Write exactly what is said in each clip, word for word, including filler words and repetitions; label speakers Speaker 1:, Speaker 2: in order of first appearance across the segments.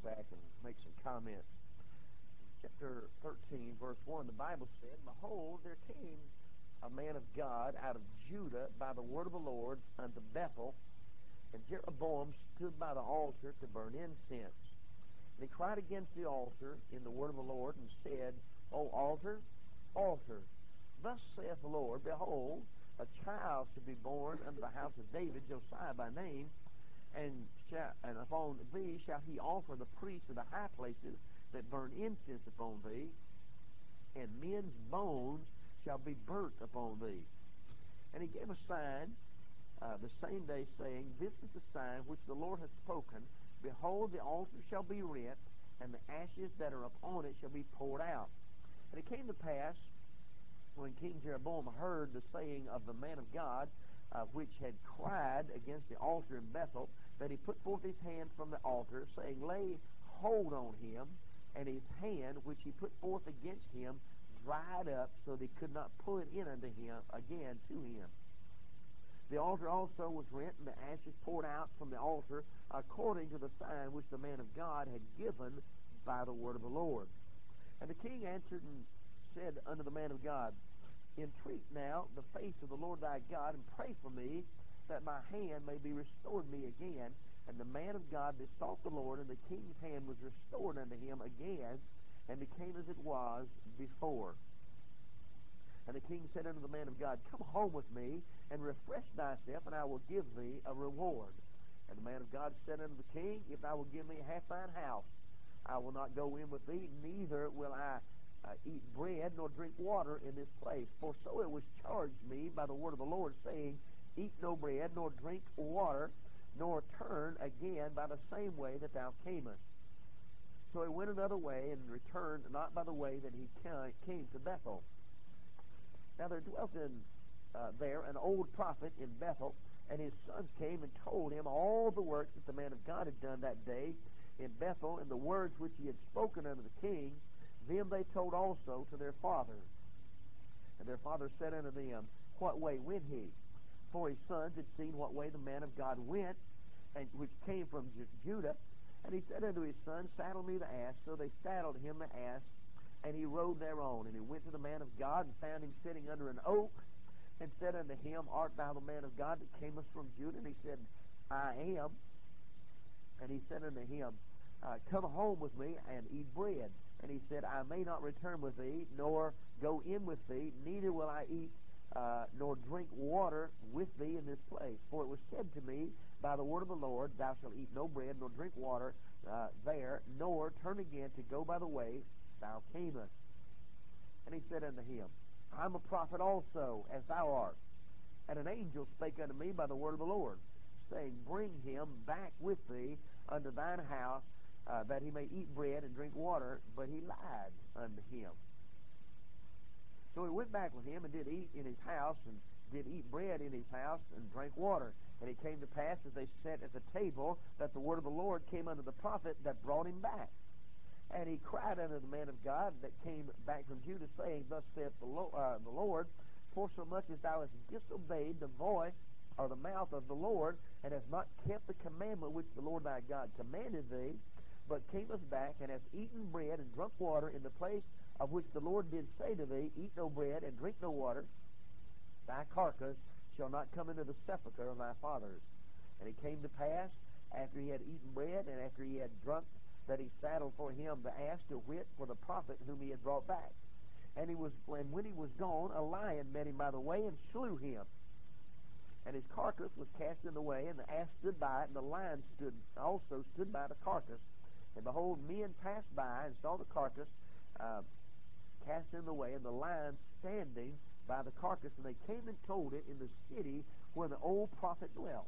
Speaker 1: back and make some comments. Chapter thirteen, verse one, the Bible said, Behold, there came a man of God out of Judah by the word of the Lord unto Bethel, and Jeroboam stood by the altar to burn incense. And he cried against the altar in the word of the Lord, and said, O altar, altar, thus saith the Lord, Behold, a child shall be born unto the house of David, Josiah by name, and, shall, and upon thee shall he offer the priests of the high places that burn incense upon thee, and men's bones shall be burnt upon thee. And he gave a sign uh, the same day, saying, This is the sign which the Lord hath spoken. Behold, the altar shall be rent, and the ashes that are upon it shall be poured out. And it came to pass, when King Jeroboam heard the saying of the man of God, uh, which had cried against the altar in Bethel, that he put forth his hand from the altar, saying, Lay hold on him. And his hand, which he put forth against him, dried up, so that he could not pull it in unto him again to him. The altar also was rent, and the ashes poured out from the altar, according to the sign which the man of God had given by the word of the Lord. And the king answered and said unto the man of God, Entreat now the face of the Lord thy God, and pray for me, that my hand may be restored me again. And the man of God besought the Lord, and the king's hand was restored unto him again, and became as it was before. And the king said unto the man of God, Come home with me, and refresh thyself, and I will give thee a reward. And the man of God said unto the king, If thou wilt give me half thine house, I will not go in with thee, neither will I uh, eat bread nor drink water in this place. For so it was charged me by the word of the Lord, saying, Eat no bread, nor drink water, nor turn again by the same way that thou camest. So he went another way, and returned not by the way that he came to Bethel. Now there dwelt in uh, there an old prophet in Bethel, and his sons came and told him all the works that the man of God had done that day in Bethel, and the words which he had spoken unto the king. Them they told also to their father. And their father said unto them, What way went he? For his sons had seen what way the man of God went, and which came from Ju- Judah. And he said unto his son, Saddle me the ass. So they saddled him the ass, and he rode thereon. And he went to the man of God, and found him sitting under an oak, and said unto him, Art thou the man of God that camest from Judah? And he said, I am. And he said unto him, uh, Come home with me, and eat bread. And he said, I may not return with thee, nor go in with thee, neither will I eat Uh, nor drink water with thee in this place. For it was said to me by the word of the Lord, Thou shalt eat no bread, nor drink water uh, there, nor turn again to go by the way thou camest. And he said unto him, I am a prophet also, as thou art. And an angel spake unto me by the word of the Lord, saying, Bring him back with thee unto thine house, uh, that he may eat bread and drink water. But he lied unto him. So he went back with him, and did eat in his house, and did eat bread in his house, and drank water. And it came to pass, as they sat at the table, that the word of the Lord came unto the prophet that brought him back. And he cried unto the man of God that came back from Judah, saying, Thus saith the, Lo- uh, the Lord, Forsomuch as thou hast disobeyed the voice or the mouth of the Lord, and hast not kept the commandment which the Lord thy God commanded thee, but camest back, and hast eaten bread and drunk water in the place of which the Lord did say to thee, Eat no bread and drink no water, thy carcass shall not come into the sepulchre of thy fathers. And it came to pass, after he had eaten bread, and after he had drunk, that he saddled for him the ass, to wit, for the prophet whom he had brought back. And he was, and when he was gone, a lion met him by the way, and slew him. And his carcass was cast in the way, and the ass stood by it, and the lion stood also stood by the carcass. And behold, men passed by and saw the carcass uh, cast in the way, and the lion standing by the carcass, and they came and told it in the city where the old prophet dwelt.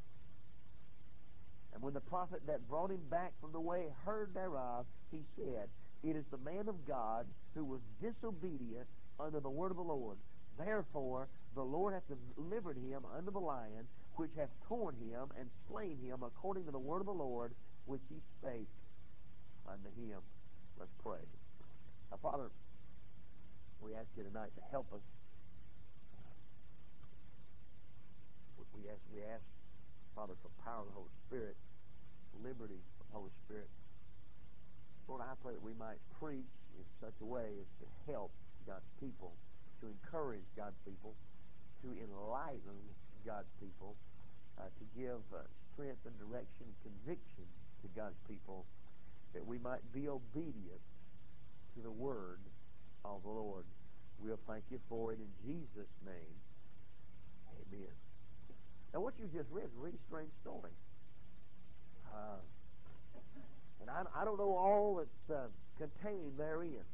Speaker 1: And when the prophet that brought him back from the way heard thereof, he said, It is the man of God who was disobedient unto the word of the Lord. Therefore the Lord hath delivered him unto the lion, which hath torn him and slain him according to the word of the Lord, which he spake unto him. Let's pray. Now, Father, we ask you tonight to help us. We ask, we ask, Father, for power of the Holy Spirit, liberty of the Holy Spirit. Lord, I pray that we might preach in such a way as to help God's people, to encourage God's people, to enlighten God's people, uh, to give uh, strength and direction and conviction to God's people, that we might be obedient to the word of the Lord. We'll thank you for it in Jesus' name. Amen. Now, what you just read is a really strange story. Uh, and I, I don't know all that's uh, contained therein.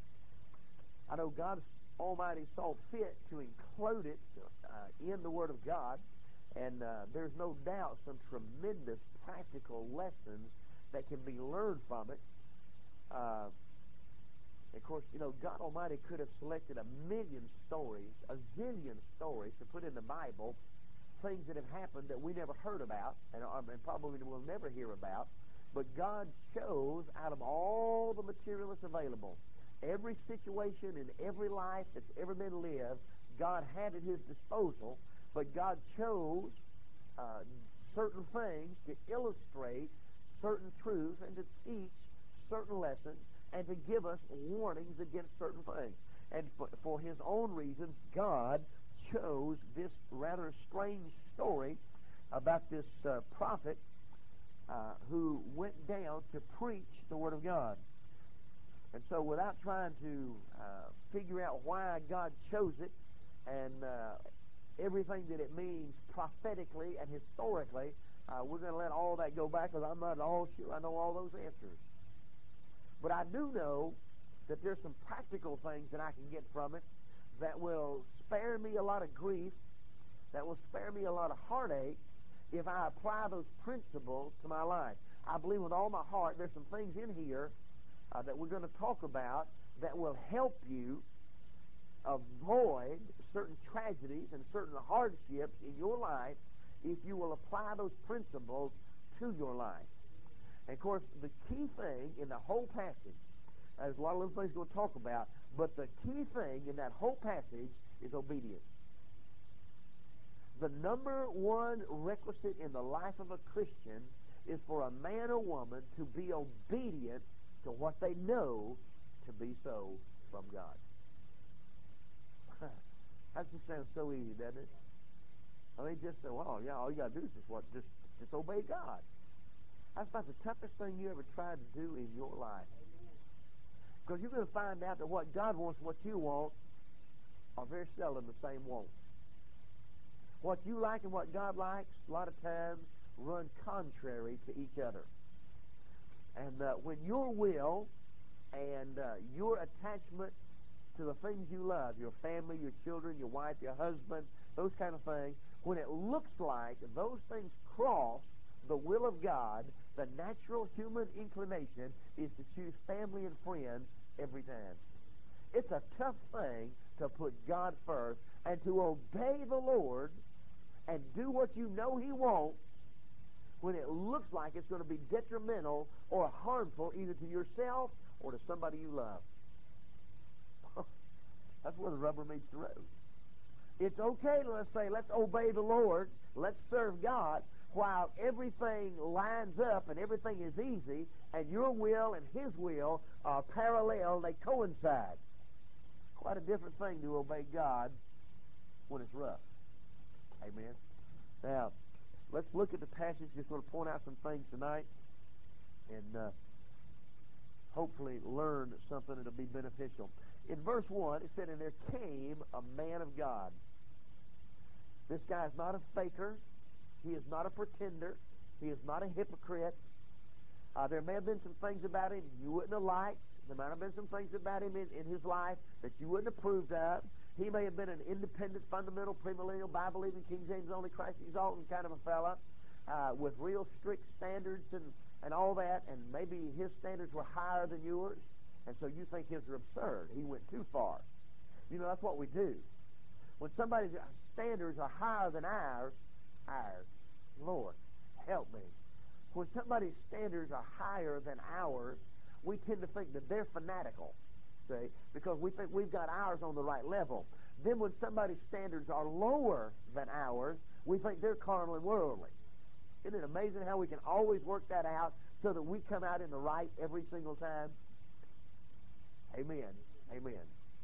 Speaker 1: I know God Almighty saw fit to include it uh, in the Word of God, and uh, there's no doubt some tremendous practical lessons that can be learned from it. Uh, of course, you know, God Almighty could have selected a million stories, a zillion stories to put in the Bible, things that have happened that we never heard about, and, and probably will never hear about. But God chose out of all the material that's available, every situation in every life that's ever been lived, God had at His disposal, but God chose uh, certain things to illustrate certain truths and to teach certain lessons and to give us warnings against certain things. And for, for His own reasons, God chose this rather strange story about this uh, prophet uh, who went down to preach the Word of God. And so without trying to uh, figure out why God chose it and uh, everything that it means prophetically and historically, uh, we're going to let all that go back because I'm not at all sure I know all those answers. But I do know that there's some practical things that I can get from it that will spare me a lot of grief, that will spare me a lot of heartache if I apply those principles to my life. I believe with all my heart there's some things in here uh, that we're going to talk about that will help you avoid certain tragedies and certain hardships in your life if you will apply those principles to your life. And, of course, the key thing in the whole passage, there's a lot of little things we're going to talk about, but the key thing in that whole passage is obedience. The number one requisite in the life of a Christian is for a man or woman to be obedient to what they know to be so from God. That just sounds so easy, doesn't it? I mean, just say, well, yeah, all you got to do is just what, just, just obey God. That's about the toughest thing you ever tried to do in your life. Because you're going to find out that what God wants and what you want are very seldom the same wants. What you like and what God likes, a lot of times, run contrary to each other. And uh, when your will and uh, your attachment to the things you love, your family, your children, your wife, your husband, those kind of things, when it looks like those things cross the will of God, the natural human inclination is to choose family and friends every time. It's a tough thing to put God first and to obey the Lord and do what you know He wants when it looks like it's going to be detrimental or harmful either to yourself or to somebody you love. That's where the rubber meets the road. It's okay to, let's say, let's obey the Lord, let's serve God, while everything lines up and everything is easy, and your will and His will are parallel, they coincide. Quite a different thing to obey God when it's rough. Amen. Now, let's look at the passage. Just want to point out some things tonight and uh, hopefully learn something that'll be beneficial. In verse one, it said, and there came a man of God. This guy is not a faker. He is not a pretender. He is not a hypocrite. Uh, there may have been some things about him you wouldn't have liked. There might have been some things about him in, in his life that you wouldn't have approved of. He may have been an independent, fundamental, premillennial, Bible-believing, King James-only, Christ-exalting kind of a fella uh, with real strict standards and, and all that, and maybe his standards were higher than yours, and so you think his are absurd. He went too far. You know, that's what we do. When somebody's standards are higher than ours, ours, Lord, help me. When somebody's standards are higher than ours, we tend to think that they're fanatical, see, because we think we've got ours on the right level. Then when somebody's standards are lower than ours, we think they're carnal and worldly. Isn't it amazing how we can always work that out so that we come out in the right every single time? Amen. Amen.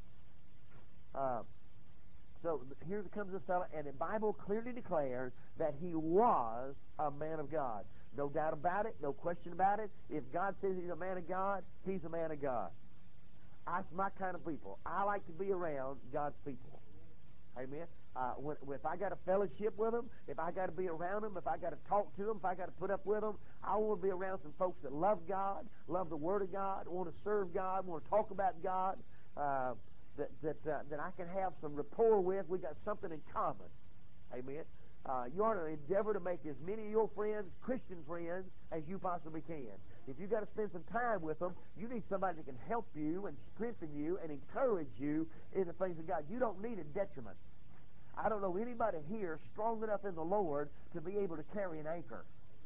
Speaker 1: Uh, so here comes this fellow, and the Bible clearly declares that he was a man of God. No doubt about it, no question about it. If God says he's a man of God, he's a man of God. That's my kind of people. I like to be around God's people. Amen. Uh, when, if I got to fellowship with them, if I got to be around them, if I got to talk to them, if I got to put up with them, I want to be around some folks that love God, love the Word of God, want to serve God, want to talk about God, uh, that that uh, that I can have some rapport with. We got something in common. Amen. Uh, you ought to endeavor to make as many of your friends Christian friends as you possibly can. If you got to spend some time with them, you need somebody that can help you and strengthen you and encourage you in the things of God. You don't need a detriment. I don't know anybody here strong enough in the Lord to be able to carry an anchor.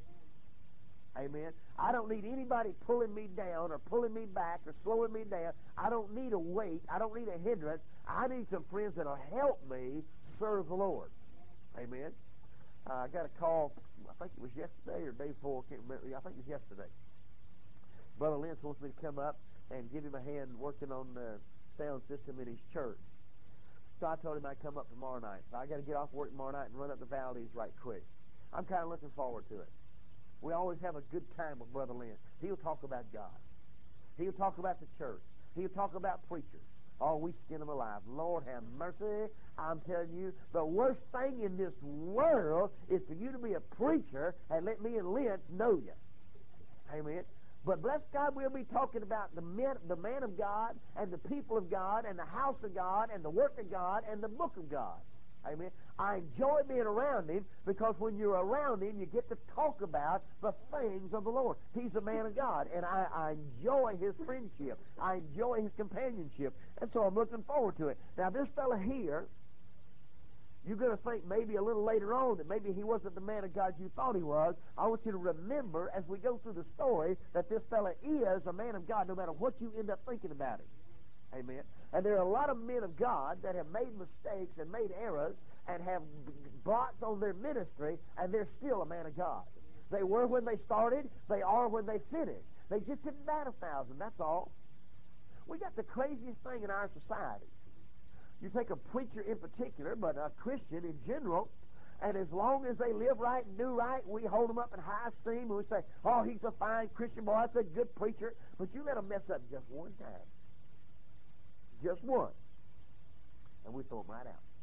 Speaker 1: Amen. I don't need anybody pulling me down or pulling me back or slowing me down. I don't need a weight. I don't need a hindrance. I need some friends that will help me serve the Lord. Amen. Uh, I got a call, I think it was yesterday or day before, I can't remember. I think it was yesterday. Brother Lynch wants me to come up and give him a hand working on the sound system in his church. So I told him I'd come up tomorrow night. So I got to get off work tomorrow night and run up the Valdez right quick. I'm kind of looking forward to it. We always have a good time with Brother Lynch. He'll talk about God. He'll talk about the church. He'll talk about preachers. Oh, we skin them alive. Lord have mercy. I'm telling you, the worst thing in this world is for you to be a preacher and let me and Lynch know you. Amen. But bless God, we'll be talking about the men, the man of God and the people of God and the house of God and the work of God and the book of God. Amen. I enjoy being around him because when you're around him, you get to talk about the things of the Lord. He's a man of God, and I, I enjoy his friendship. I enjoy his companionship, and so I'm looking forward to it. Now, this fella here, you're going to think maybe a little later on that maybe he wasn't the man of God you thought he was. I want you to remember as we go through the story that this fella is a man of God no matter what you end up thinking about him. Amen. And there are a lot of men of God that have made mistakes and made errors and have blots on their ministry, and they're still a man of God. They were when they started. They are when they finish. They just didn't bat a thousand, that's all. We got the craziest thing in our society. You take a preacher in particular, but a Christian in general, and as long as they live right and do right, we hold them up in high esteem, and we say, oh, he's a fine Christian boy, that's a good preacher. But you let them mess up just one time. Just one. And we throw them right out.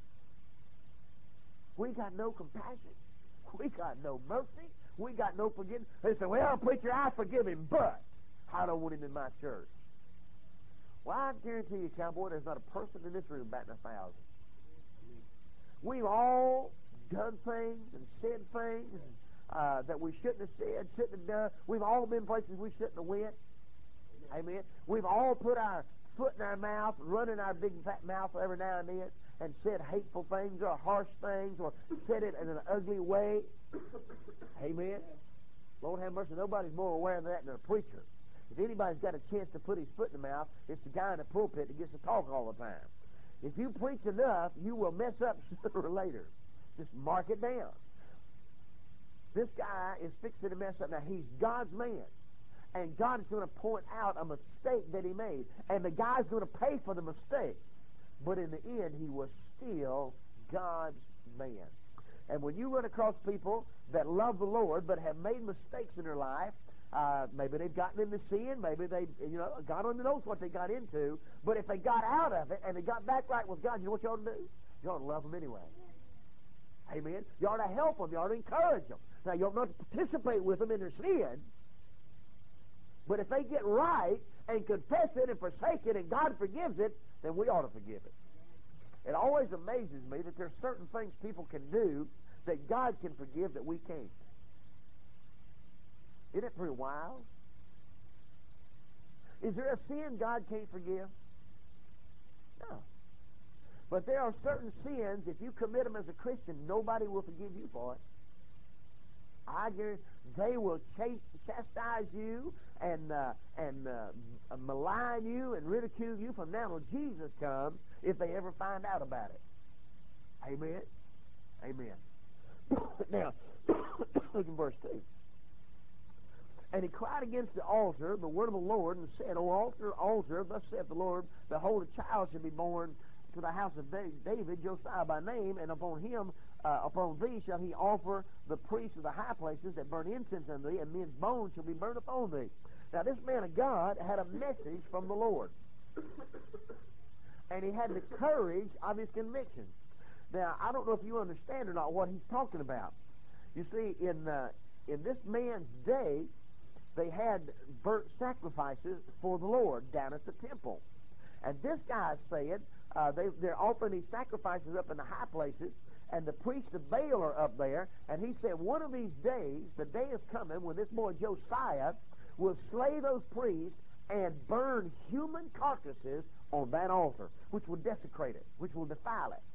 Speaker 1: We got no compassion. We got no mercy. We got no forgiveness. They say, well, preacher, I forgive him, but I don't want him in my church. Well, I guarantee you, cowboy, there's not a person in this room batting a thousand. We've all done things and said things uh, that we shouldn't have said, shouldn't have done. We've all been places we shouldn't have went. Amen. We've all put our foot in our mouth, running our big fat mouth every now and then, and said hateful things or harsh things or said it in an ugly way. Amen. Lord have mercy. Nobody's more aware of that than a preacher. If anybody's got a chance to put his foot in the mouth, it's the guy in the pulpit that gets to talk all the time. If you preach enough, you will mess up sooner or later. Just mark it down. This guy is fixing to mess up. Now, he's God's man. And God is going to point out a mistake that he made. And the guy's going to pay for the mistake. But in the end, he was still God's man. And when you run across people that love the Lord but have made mistakes in their life, uh, maybe they've gotten into sin, maybe they, you know, God only knows what they got into, but if they got out of it and they got back right with God, you know what you ought to do? You ought to love them anyway. Amen? You ought to help them. You ought to encourage them. Now, you ought not to participate with them in their sin, but if they get right and confess it and forsake it and God forgives it, then we ought to forgive it. It always amazes me that there's certain things people can do that God can forgive that we can't. Isn't it pretty wild? Is there a sin God can't forgive? No. But there are certain sins, if you commit them as a Christian, nobody will forgive you for it. I guarantee they will chase, chastise you and uh, and uh, malign you and ridicule you from now till Jesus comes if they ever find out about it. Amen? Amen. Now, look in verse two. And he cried against the altar, the word of the Lord, and said, O altar, altar, thus saith the Lord, behold, a child shall be born to the house of David, Josiah by name, and upon him, uh, upon thee shall he offer the priests of the high places that burn incense unto thee, and men's bones shall be burned upon thee. Now this man of God had a message from the Lord. And he had the courage of his conviction. Now, I don't know if you understand or not what he's talking about. You see, in uh, in this man's day, they had burnt sacrifices for the Lord down at the temple. And this guy said, uh, they, they're offering these sacrifices up in the high places, and the priests of Baal are up there, and he said, one of these days, the day is coming when this boy Josiah will slay those priests and burn human carcasses on that altar, which will desecrate it, which will defile it.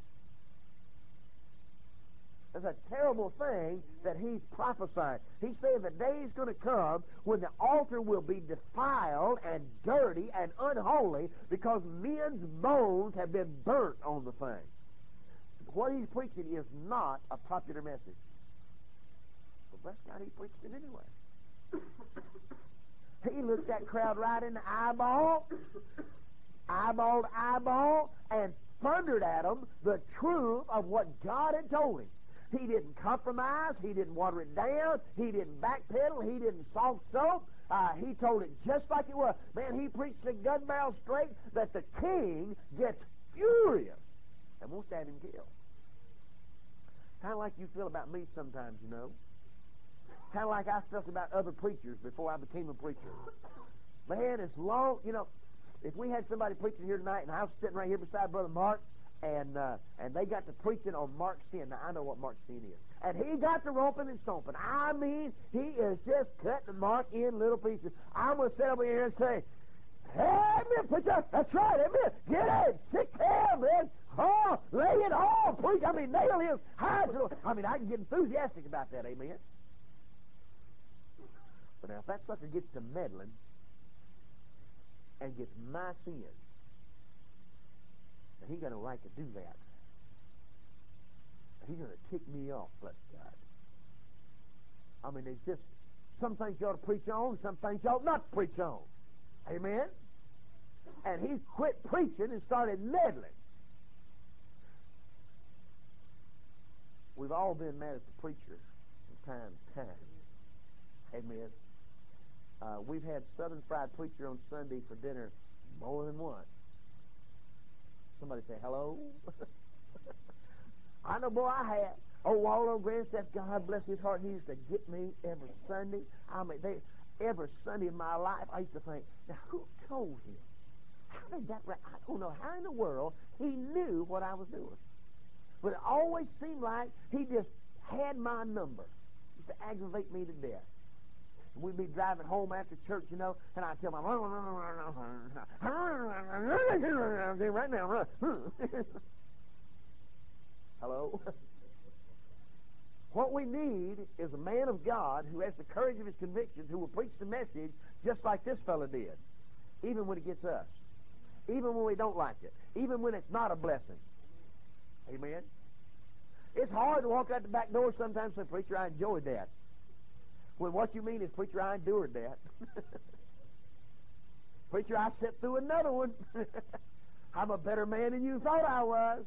Speaker 1: It's a terrible thing that he's prophesying. He's saying the day is going to come when the altar will be defiled and dirty and unholy because men's bones have been burnt on the thing. What he's preaching is not a popular message. But bless God, he preached it anyway. He looked that crowd right in the eyeball, eyeball to eyeball, and thundered at them the truth of what God had told him. He didn't compromise. He didn't water it down. He didn't backpedal. He didn't soft soap. Uh, he told it just like it was. Man, he preached the gun barrel straight that the king gets furious and wants to have him killed. Kind of like you feel about me sometimes, you know. Kind of like I felt about other preachers before I became a preacher. Man, as long, you know, if we had somebody preaching here tonight and I was sitting right here beside Brother Mark, and uh, and they got to preaching on Mark's sin. Now, I know what Mark's sin is. And he got to roping and stomping. I mean, he is just cutting Mark in little pieces. I'm going to sit over here and say, amen, preacher. That's right, amen. Get in. Sick hell, man. Oh, lay it on, preach. I mean, nail his hide. I mean, I can get enthusiastic about that, amen. But now, if that sucker gets to meddling and gets my sin, and he got a right to do that. He's going to tick me off, bless God. I mean, there's just some things you ought to preach on, some things you ought not preach on. Amen? And he quit preaching and started meddling. We've all been mad at the preacher from time to time. Amen? Uh, we've had Southern Fried Preacher on Sunday for dinner more than once. Somebody say hello. I know, boy, I have. Oh, Waldo Grandstaff, God bless his heart, he used to get me every Sunday. I mean, they, every Sunday in my life, I used to think, now, who told him? How did that, I don't know how in the world he knew what I was doing. But it always seemed like he just had my number. He used to aggravate me to death. We'd be driving home after church, you know, and I'd tell my right now, run. Hello? What we need is a man of God who has the courage of his convictions, who will preach the message just like this fella did, even when it gets us, even when we don't like it, even when it's not a blessing. Amen? It's hard to walk out the back door sometimes and say, preacher, I enjoyed that. When what you mean is, preacher, I endured that. Preacher, I sat through another one. I'm a better man than you thought I was.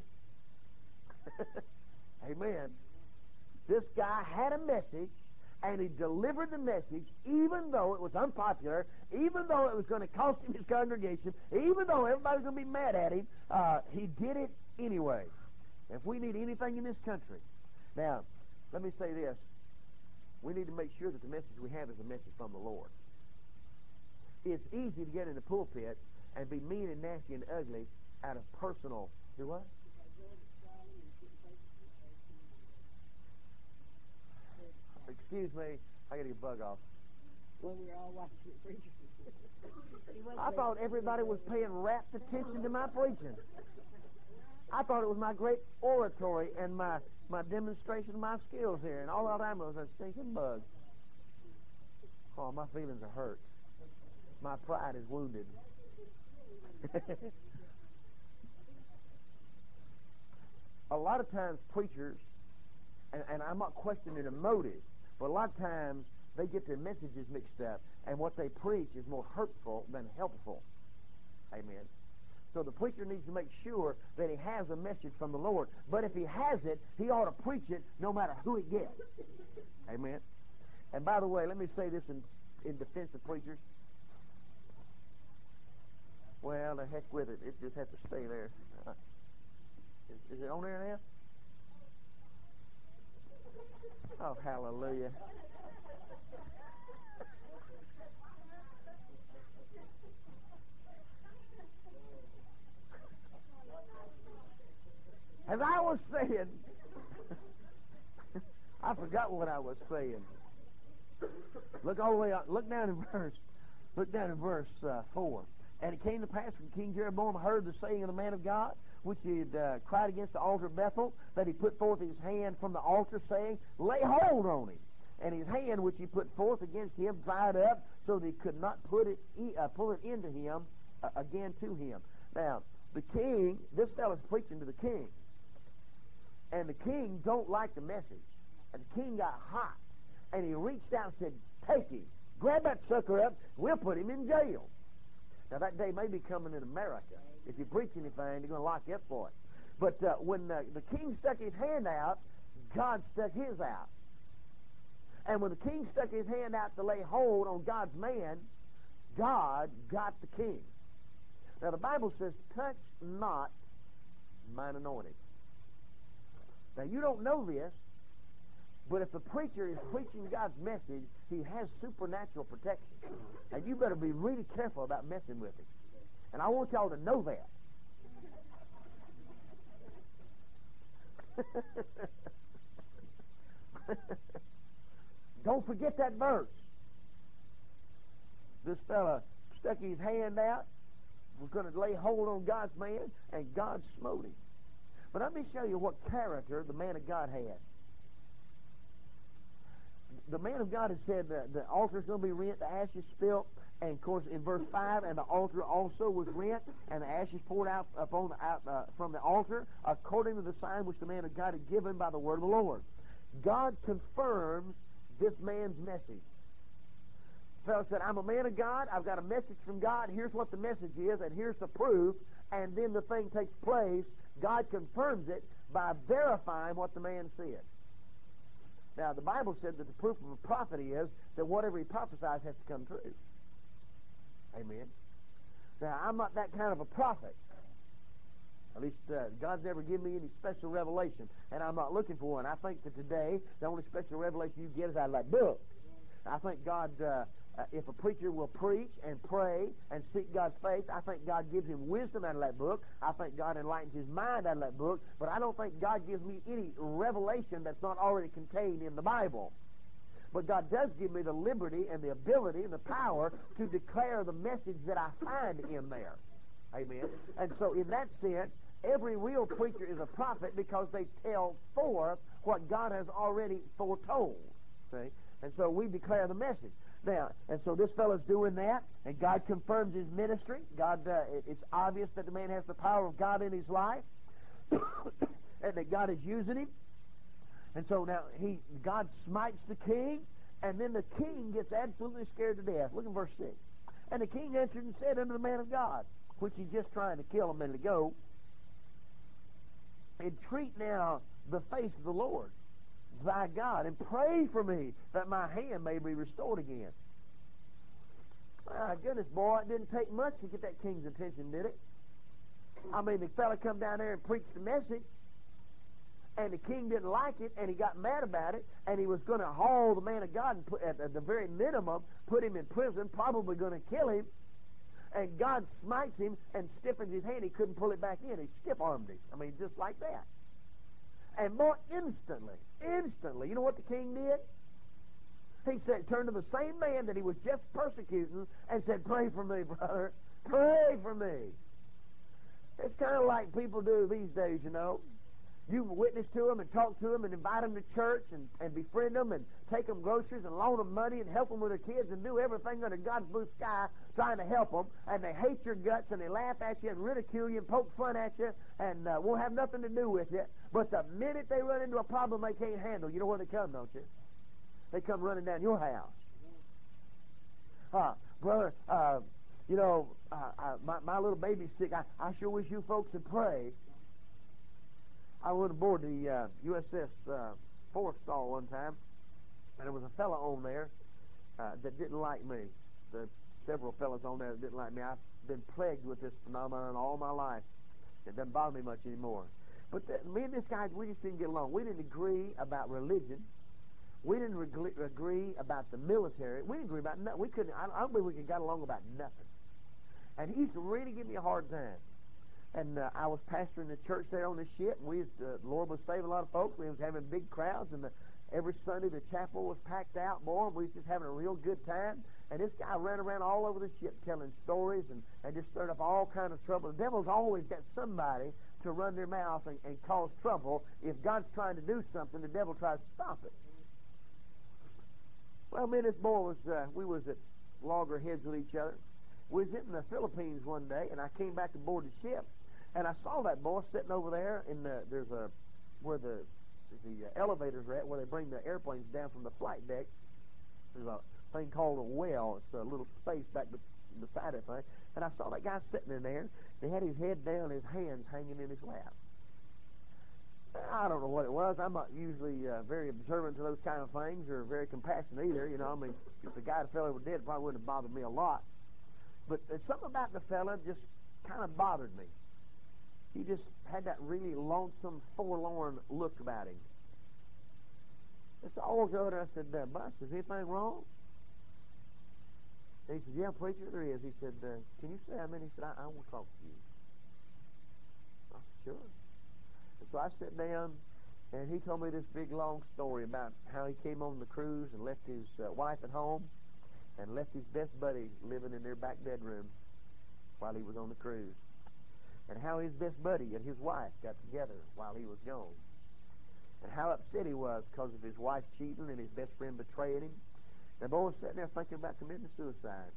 Speaker 1: Amen. This guy had a message, and he delivered the message even though it was unpopular, even though it was going to cost him his congregation, even though everybody was going to be mad at him. Uh, he did it anyway. If we need anything in this country, now, let me say this. We need to make sure that the message we have is a message from the Lord. It's easy to get in the pulpit and be mean and nasty and ugly out of personal... Do what? Excuse me, I got to get bug off.
Speaker 2: Well, we're all watching the preacher.
Speaker 1: I thought everybody was paying rapt attention to my preaching. I thought it was my great oratory and my, my demonstration of my skills here, and all that time was a stinking bug. Oh, my feelings are hurt. My pride is wounded. A lot of times preachers, and, and I'm not questioning the motive, but a lot of times they get their messages mixed up, and what they preach is more hurtful than helpful. Amen. So the preacher needs to make sure that he has a message from the Lord. But if he has it, he ought to preach it no matter who it gets. Amen. And by the way, let me say this in, in defense of preachers. Well, the heck with it. It just has to stay there. Uh, is, is it on there now? Oh, hallelujah. As I was saying, I forgot what I was saying. Look all the way up. Look down in verse. Look down in verse uh, four. And it came to pass when King Jeroboam heard the saying of the man of God, which he had uh, cried against the altar of Bethel, that he put forth his hand from the altar, saying, "Lay hold on him." And his hand which he put forth against him dried up, so that he could not put it, uh, pull it into him uh, again to him. Now, the king, this fellow's preaching to the king. And the king don't like the message. And the king got hot. And he reached out and said, "Take him. Grab that sucker up. We'll put him in jail." Now, that day may be coming in America. If you preach anything, they're going to lock you up for it. But uh, when uh, the king stuck his hand out, God stuck his out. And when the king stuck his hand out to lay hold on God's man, God got the king. Now, the Bible says, "Touch not mine anointed." Now, you don't know this, but if the preacher is preaching God's message, he has supernatural protection. And you better be really careful about messing with him. And I want y'all to know that. Don't forget that verse. This fella stuck his hand out, was going to lay hold on God's man, and God smote him. But let me show you what character the man of God had. The man of God had said that the altar is going to be rent, the ashes spilt, and of course in verse five, and the altar also was rent, and the ashes poured out upon the, out, uh, from the altar, according to the sign which the man of God had given by the word of the Lord. God confirms this man's message. The fellow said, "I'm a man of God, I've got a message from God, here's what the message is, and here's the proof," and then the thing takes place. God confirms it by verifying what the man said. Now, the Bible said that the proof of a prophet is that whatever he prophesies has to come true. Amen. Now, I'm not that kind of a prophet. At least uh, God's never given me any special revelation, and I'm not looking for one. I think that today, the only special revelation you get is out of that book. I think God, uh, uh, if a preacher will preach and pray and seek God's face, I think God gives him wisdom out of that book. I think God enlightens his mind out of that book. But I don't think God gives me any revelation that's not already contained in the Bible. But God does give me the liberty and the ability and the power to declare the message that I find in there. Amen. And so in that sense, every real preacher is a prophet because they tell forth what God has already foretold. See? And so we declare the message. Now, and so this fellow's doing that, and God confirms his ministry. God, uh, it, it's obvious that the man has the power of God in his life, and that God is using him. And so now he, God smites the king, and then the king gets absolutely scared to death. Look at verse six. "And the king answered and said unto the man of God," which he's just trying to kill a minute ago, "Entreat now the face of the Lord thy God, and pray for me that my hand may be restored again." My goodness, boy, it didn't take much to get that king's attention, did it? I mean, the fella come down there and preached the message, and the king didn't like it, and he got mad about it, and he was going to haul the man of God and put, at, at the very minimum, put him in prison, probably going to kill him. And God smites him and stiffens his hand. He couldn't pull it back in. He stiff-armed him. I mean, just like that. And more instantly, instantly, you know what the king did? He said, turned to the same man that he was just persecuting and said, "Pray for me, brother. Pray for me." It's kind of like people do these days, you know. You witness to them and talk to them and invite them to church and, and befriend them and take them groceries and loan them money and help them with their kids and do everything under God's blue sky trying to help them, and they hate your guts and they laugh at you and ridicule you and poke fun at you and uh, won't have nothing to do with you. But the minute they run into a problem they can't handle, you know where they come, don't you? They come running down your house. Uh, brother, uh, you know, uh, uh, my, my little baby's sick. I, I sure wish you folks would pray. I went aboard the uh, U S S uh, Forrestal one time, and there was a fellow on there uh, that didn't like me. The several fellows on there that didn't like me. I've been plagued with this phenomenon all my life. It doesn't bother me much anymore. But the, me and this guy, we just didn't get along. We didn't agree about religion. We didn't regl- agree about the military. We didn't agree about nothing. We couldn't. I, I don't believe we could get along about nothing. And he used to really give me a hard time. And uh, I was pastoring the church there on the ship. And we used to, the Lord was saving a lot of folks. We was having big crowds, and the, every Sunday the chapel was packed out, boy. And we was just having a real good time. And this guy ran around all over the ship telling stories and, and just stirred up all kind of trouble. The devil's always got somebody to run their mouth and, and cause trouble. If God's trying to do something, the devil tries to stop it. Well, me and this boy was, uh, we was at loggerheads with each other. We was in the Philippines one day, and I came back aboard the ship, and I saw that boy sitting over there in the, there's a, where the, the uh, elevators are at, where they bring the airplanes down from the flight deck. There's a thing called a well. It's a little space back be- beside that thing. And I saw that guy sitting in there. He had his head down, his hands hanging in his lap. I don't know what it was. I'm not usually uh, very observant to those kind of things or very compassionate either. You know, I mean, if the guy the fellow were dead, it probably wouldn't have bothered me a lot. But uh, something about the fella just kind of bothered me. He just had that really lonesome, forlorn look about him. So I walked over there and I said, uh, Bus, is anything wrong? And he said, yeah, preacher, there is. He said, uh, can you say amen? He said, I, I want to talk to you. I said, sure. And so I sat down, and he told me this big, long story about how he came on the cruise and left his uh, wife at home and left his best buddy living in their back bedroom while he was on the cruise. And how his best buddy and his wife got together while he was gone. And how upset he was because of his wife cheating and his best friend betraying him. The boy was sitting there thinking about committing suicide.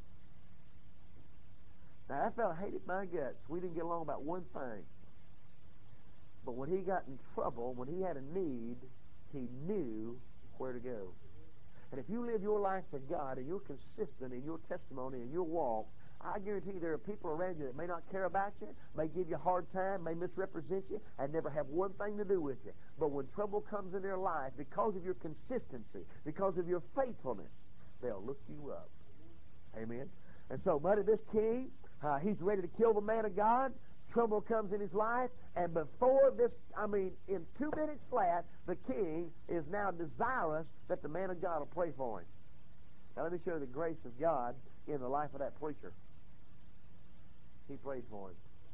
Speaker 1: Now, that fella hated my guts. We didn't get along about one thing. But when he got in trouble, when he had a need, he knew where to go. And if you live your life for God and you're consistent in your testimony and your walk, I guarantee you there are people around you that may not care about you, may give you a hard time, may misrepresent you, and never have one thing to do with you. But when trouble comes in their life, because of your consistency, because of your faithfulness, they'll look you up. Amen. And so, buddy, this king, uh, he's ready to kill the man of God. Trouble comes in his life, and before this, I mean, in two minutes flat, the king is now desirous that the man of God will pray for him. Now, let me show you the grace of God in the life of that preacher. He prayed for him.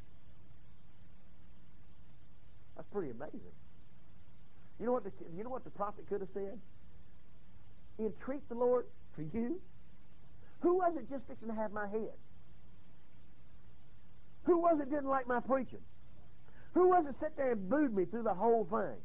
Speaker 1: That's pretty amazing. You know what the, you know what the prophet could have said? Entreat the Lord for you. Who was it just fixing to have my head? Who was it didn't like my preaching? Who was it sit there and booed me through the whole thing?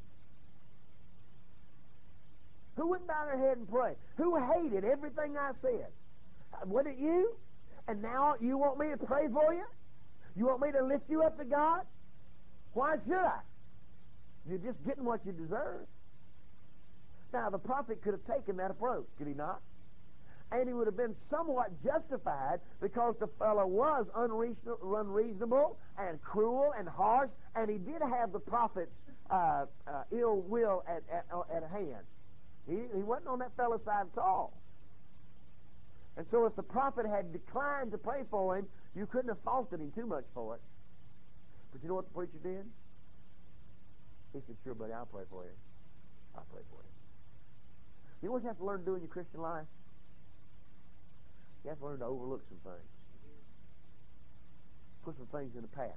Speaker 1: Who wouldn't bow their head and pray? Who hated everything I said? Was it you? And now you want me to pray for you? You want me to lift you up to God? Why should I? You're just getting what you deserve. Now, the prophet could have taken that approach, could he not? And he would have been somewhat justified because the fellow was unreasonable, unreasonable and cruel and harsh, and he did have the prophet's uh, uh, ill will at, at, at hand. He, he wasn't on that fellow's side at all. And so if the prophet had declined to pray for him, you couldn't have faulted him too much for it. But you know what the preacher did? He said, sure, buddy, I'll pray for you. I'll pray for you. You know what you have to learn to do in your Christian life? You have to learn to overlook some things. Put some things in the past.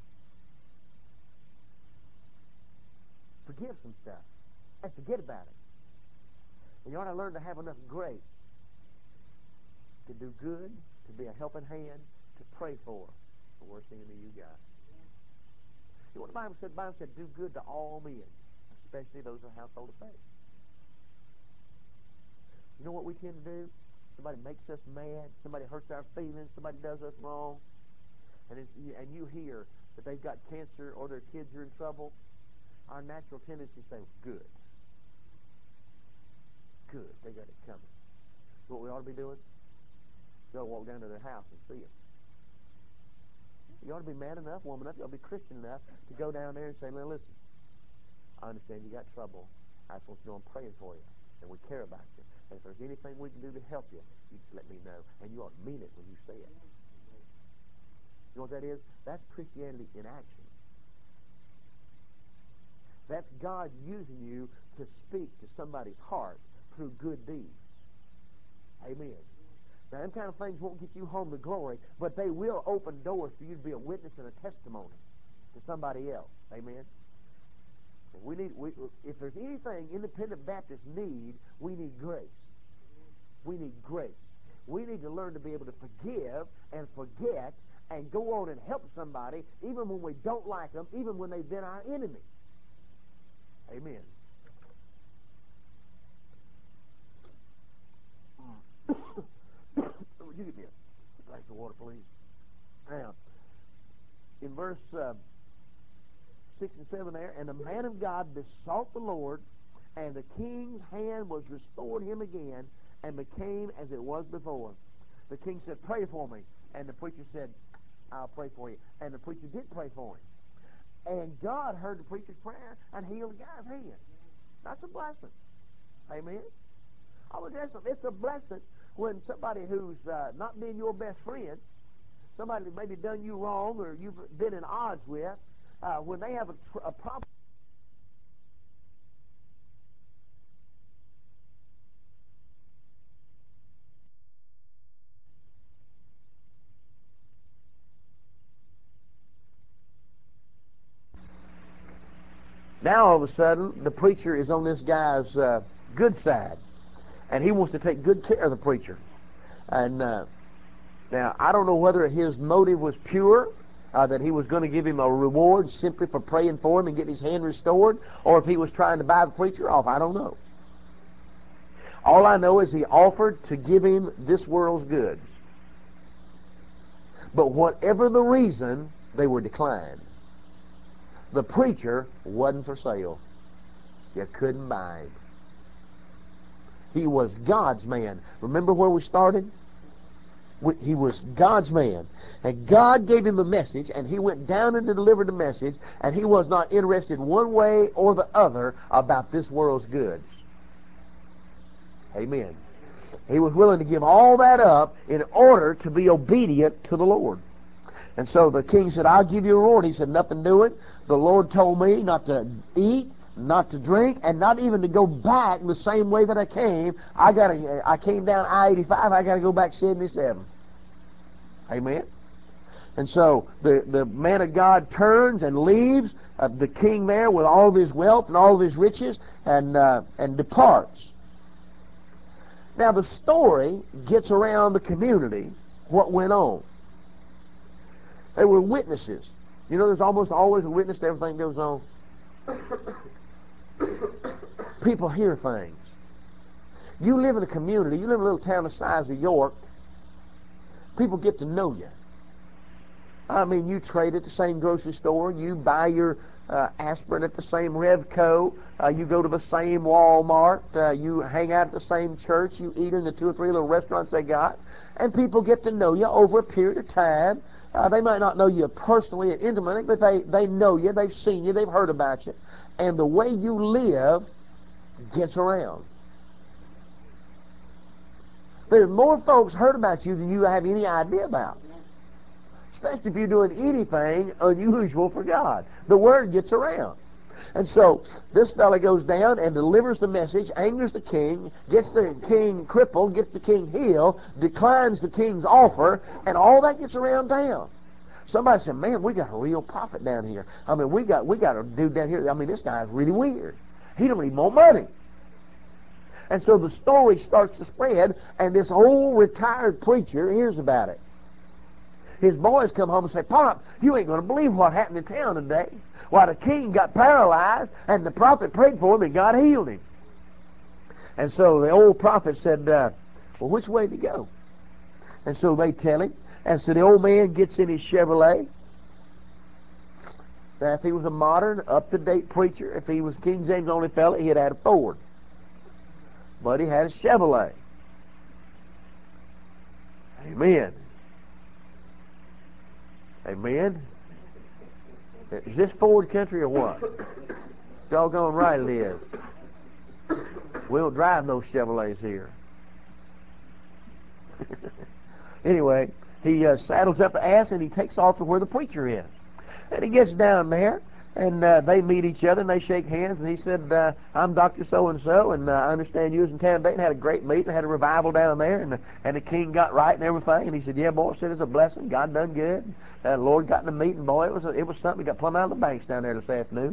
Speaker 1: Forgive some stuff. And forget about it. And you ought to learn to have enough grace to do good, to be a helping hand, to pray for the worst enemy you got. You know what the Bible said? The Bible said, do good to all men, especially those of the household of faith. You know what we tend to do? Somebody makes us mad. Somebody hurts our feelings. Somebody does us wrong. And, it's, and you hear that they've got cancer or their kids are in trouble. Our natural tendency is to say, good. Good. They got it coming. You know what we ought to be doing? You ought to walk down to their house and see them. You ought to be man enough, woman enough, you ought to be Christian enough to go down there and say, "Well, listen, I understand you got trouble. I just want you to know I'm praying for you, and we care about you. And if there's anything we can do to help you, you just let me know." And you ought to mean it when you say it. You know what that is? That's Christianity in action. That's God using you to speak to somebody's heart through good deeds. Amen. Now, them kind of things won't get you home to glory, but they will open doors for you to be a witness and a testimony to somebody else. Amen. And we need. We, if there's anything independent Baptists need, we need grace. We need grace. We need to learn to be able to forgive and forget and go on and help somebody, even when we don't like them, even when they've been our enemy. Amen. Would you give me a glass of water, please? Now, in verse uh, six and seven there, and the man of God besought the Lord, and the king's hand was restored him again, and became as it was before. The king said, "Pray for me." And the preacher said, "I'll pray for you." And the preacher did pray for him. And God heard the preacher's prayer and healed the guy's hand. That's a blessing. Amen. I would tell you something. It's a blessing when somebody who's uh, not been your best friend, somebody that maybe done you wrong or you've been in odds with, uh, when they have a, tr- a problem. Now all of a sudden, the preacher is on this guy's uh, good side, and he wants to take good care of the preacher. And uh, now I don't know whether his motive was pure, uh, that he was going to give him a reward simply for praying for him and getting his hand restored, or if he was trying to buy the preacher off. I don't know. All I know is he offered to give him this world's goods. But whatever the reason, they were declined. The preacher wasn't for sale. You couldn't buy him. He was God's man. Remember where we started? He was God's man. And God gave him a message, and he went down and delivered the message, and he was not interested one way or the other about this world's goods. Amen. He was willing to give all that up in order to be obedient to the Lord. And so the king said, "I'll give you a reward." He said, "Nothing doing. The Lord told me not to eat, not to drink, and not even to go back the same way that I came. I got to. I came down I eighty-five. I got to go back seventy-seven." Amen. And so the, the man of God turns and leaves uh, the king there with all of his wealth and all of his riches, and uh, and departs. Now the story gets around the community what went on. They were witnesses. You know, there's almost always a witness to everything that goes on. People hear things. You live in a community, you live in a little town the size of York, people get to know you. I mean, you trade at the same grocery store, you buy your uh, aspirin at the same Revco, uh, you go to the same Walmart, uh, you hang out at the same church, you eat in the two or three little restaurants they got, and people get to know you over a period of time. Uh, they might not know you personally and intimately, but they, they know you, they've seen you, they've heard about you. And the way you live gets around. There's more folks heard about you than you have any idea about. Especially if you're doing anything unusual for God. The word gets around. And so this fella goes down and delivers the message, angers the king, gets the king crippled, gets the king healed, declines the king's offer, and all that gets around town. Somebody said, "Man, we got a real prophet down here. I mean, we got we got a dude down here. I mean, this guy's really weird. He don't need more money." And so the story starts to spread, and this old retired preacher hears about it. His boys come home and say, "Pop, you ain't going to believe what happened in town today. Why, the king got paralyzed, and the prophet prayed for him, and God healed him." And so the old prophet said, uh, "Well, which way to go?" And so they tell him. And so the old man gets in his Chevrolet. Now, if he was a modern, up-to-date preacher, if he was King James only fella, he'd had a Ford. But he had a Chevrolet. Amen. Amen. Is this Ford country or what? Doggone right it is. We don't drive no Chevrolets here. Anyway, he uh, saddles up the ass and he takes off to where the preacher is. And he gets down there, and uh, they meet each other, and they shake hands, and he said, uh, I'm Doctor So-and-so, and uh, I understand you was in town today and had a great meeting, had a revival down there, and the, and the king got right and everything. And he said, yeah, boy, said it's a blessing. God done good. Uh, the Lord got in the meeting, boy. It was, a, it was something. He got plumb out of the banks down there this afternoon.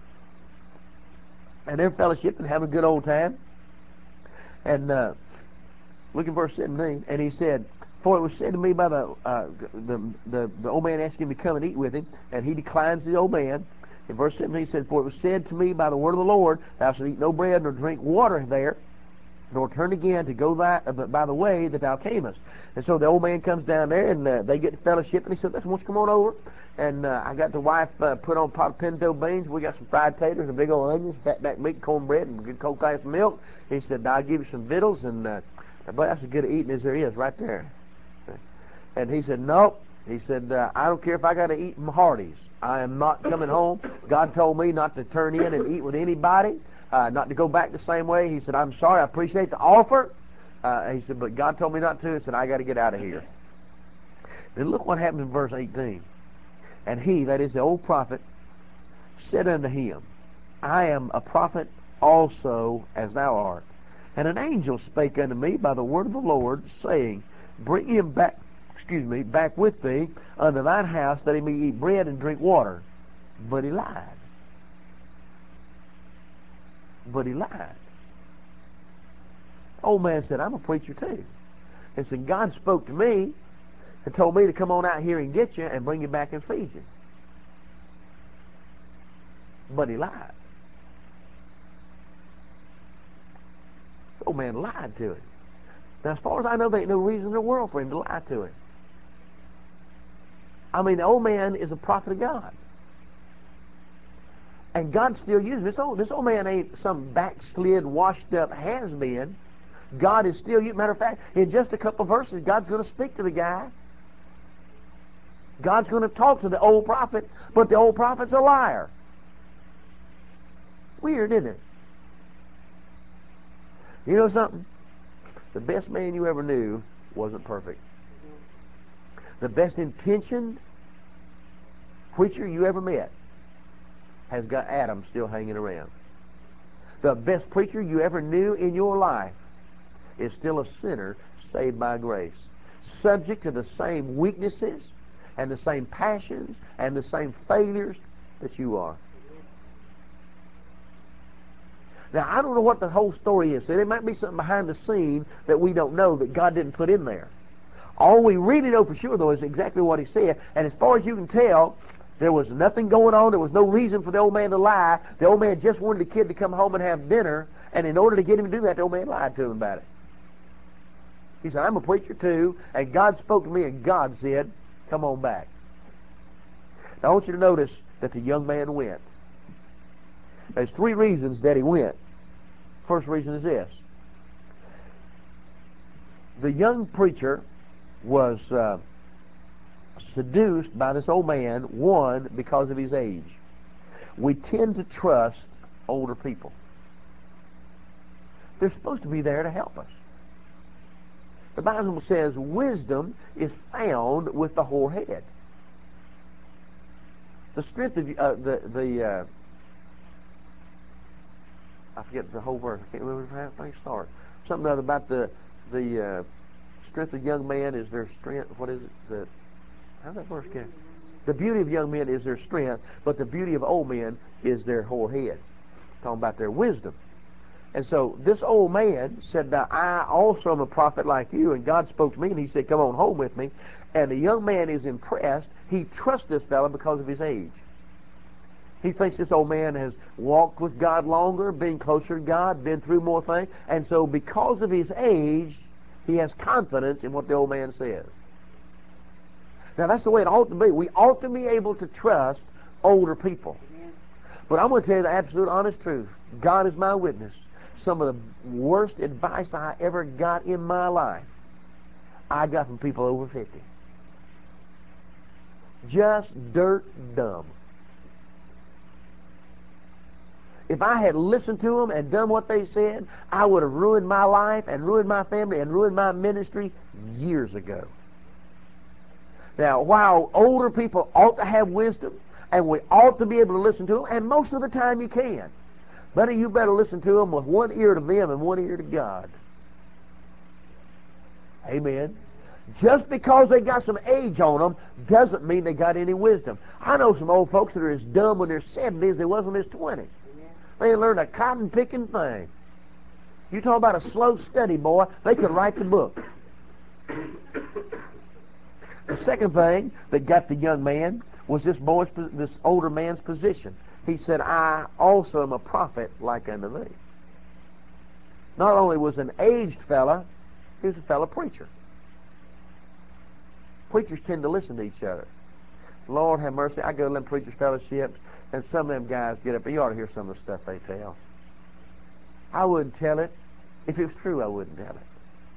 Speaker 1: And they're fellowship and having a good old time. And uh, look at verse seventeen, and he said, for it was said to me by the, uh, the, the, the old man asking him to come and eat with him, and he declines the old man. In verse seventeen he said, for it was said to me by the word of the Lord, thou shalt eat no bread nor drink water there, nor turn again to go by, uh, by the way that thou camest. And so the old man comes down there, and uh, they get to fellowship, and he said, listen, won't you come on over? And uh, I got the wife uh, put on a pot of pinto beans. We got some fried taters and big old onions, fatback meat, cornbread, and a good cold glass of milk. He said, I'll give you some victuals, and uh, but that's as good eating as there is right there. And he said, no. He said, uh, I don't care if I got to eat Hardee's. I am not coming home. God told me not to turn in and eat with anybody, uh, not to go back the same way. He said, I'm sorry. I appreciate the offer. Uh, he said, but God told me not to. He said, I got to get out of here. Then look what happens in verse eighteen. And he, that is the old prophet, said unto him, I am a prophet also as thou art. And an angel spake unto me by the word of the Lord, saying, bring him back, excuse me, back with thee unto thine house, that he may eat bread and drink water. But he lied. But he lied. Old man said, I'm a preacher too. And said, God spoke to me and told me to come on out here and get you and bring you back and feed you. But he lied. The old man lied to him. Now, as far as I know, there ain't no reason in the world for him to lie to him. I mean, the old man is a prophet of God. And God still uses him. This old, this old man ain't some backslid, washed-up has-been. God is still using. Matter of fact, in just a couple of verses, God's going to speak to the guy. God's going to talk to the old prophet, but the old prophet's a liar. Weird, isn't it? You know something? The best man you ever knew wasn't perfect. The best intentioned preacher you ever met has got Adam still hanging around. The best preacher you ever knew in your life is still a sinner saved by grace, subject to the same weaknesses and the same passions and the same failures that you are. Now, I don't know what the whole story is. So there might be something behind the scene that we don't know that God didn't put in there. All we really know for sure, though, is exactly what he said. And as far as you can tell, there was nothing going on. There was no reason for the old man to lie. The old man just wanted the kid to come home and have dinner. And in order to get him to do that, the old man lied to him about it. He said, I'm a preacher too, and God spoke to me, and God said, come on back. Now, I want you to notice that the young man went. There's three reasons that he went. First reason is this. The young preacher was uh, seduced by this old man, one, because of his age. We tend to trust older people. They're supposed to be there to help us. The Bible says wisdom is found with the hoar head. The strength of uh, the the uh, I forget the whole verse. I can't remember how things start. Something other about the the uh, strength of young man is their strength. What is it? The how's that verse go? The beauty of young men is their strength, but the beauty of old men is their hoar head. Talking about their wisdom. And so this old man said, now, I also am a prophet like you, and God spoke to me, and he said, come on home with me. And the young man is impressed. He trusts this fellow because of his age. He thinks this old man has walked with God longer, been closer to God, been through more things. And so because of his age, he has confidence in what the old man says. Now, that's the way it ought to be. We ought to be able to trust older people. But I'm going to tell you the absolute honest truth. God is my witness. Some of the worst advice I ever got in my life, I got from people over fifty. Just dirt dumb. If I had listened to them and done what they said, I would have ruined my life and ruined my family and ruined my ministry years ago. Now, while older people ought to have wisdom, and we ought to be able to listen to them, and most of the time you can, better you better listen to them with one ear to them and one ear to God. Amen. Just because they got some age on them doesn't mean they got any wisdom. I know some old folks that are as dumb when they're seventy as they was when they're twenty. They ain't learned a cotton-picking thing. You talk about a slow study, boy, they could write the book. The second thing that got the young man was this boy's, this older man's position. He said, I also am a prophet like unto thee. Not only was an aged fella, he was a fellow preacher. Preachers tend to listen to each other. Lord have mercy, I go to them preachers' fellowships, and some of them guys get up, you ought to hear some of the stuff they tell. I wouldn't tell it. If it was true, I wouldn't tell it.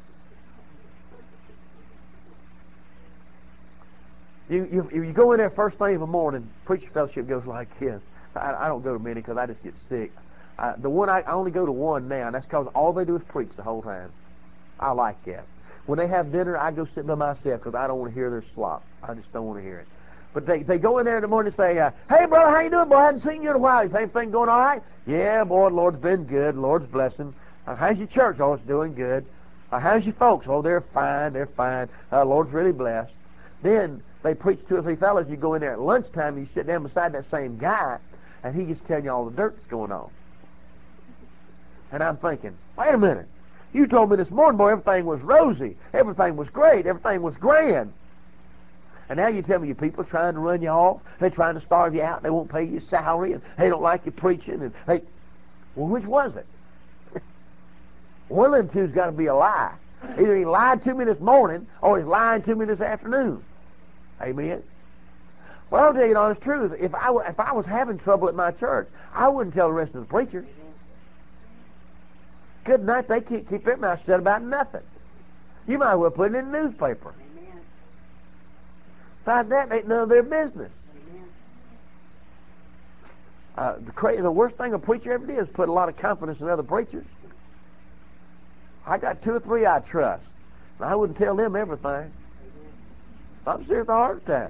Speaker 1: You, you, you go in there first thing in the morning, preacher fellowship goes like this. I, I don't go to many because I just get sick. I, the one I, I only go to one now, and that's because all they do is preach the whole time. I like that. When they have dinner, I go sit by myself because I don't want to hear their slop. I just don't want to hear it. But they, they go in there in the morning and say, uh, hey, brother, how you doing, boy? I hadn't seen you in a while. Is everything going all right? Yeah, boy, the Lord's been good. The Lord's blessing. Uh, how's your church? Oh, it's doing good. Uh, how's your folks? Oh, they're fine. They're fine. Uh, Lord's really blessed. Then they preach two or three fellows. You go in there at lunchtime and you sit down beside that same guy, and he just telling you all the dirt that's going on. And I'm thinking, wait a minute. You told me this morning, boy, everything was rosy. Everything was great. Everything was grand. And now you tell me your people are trying to run you off. They're trying to starve you out. They won't pay you salary, and they don't like you preaching. And they, well, which was it? One of them two's got to be a lie. Either he lied to me this morning, or he's lying to me this afternoon. Amen. Well, I'll tell you the honest truth. If I, if I was having trouble at my church, I wouldn't tell the rest of the preachers. Good night, they can't keep their mouth shut about nothing. You might as well put it in the newspaper.
Speaker 2: Amen.
Speaker 1: Besides that, ain't none of their business.
Speaker 2: Amen.
Speaker 1: Uh, the, cra- the worst thing a preacher ever did is put a lot of confidence in other preachers. I got two or three I trust. And I wouldn't tell them everything. I'm serious with a heart attack.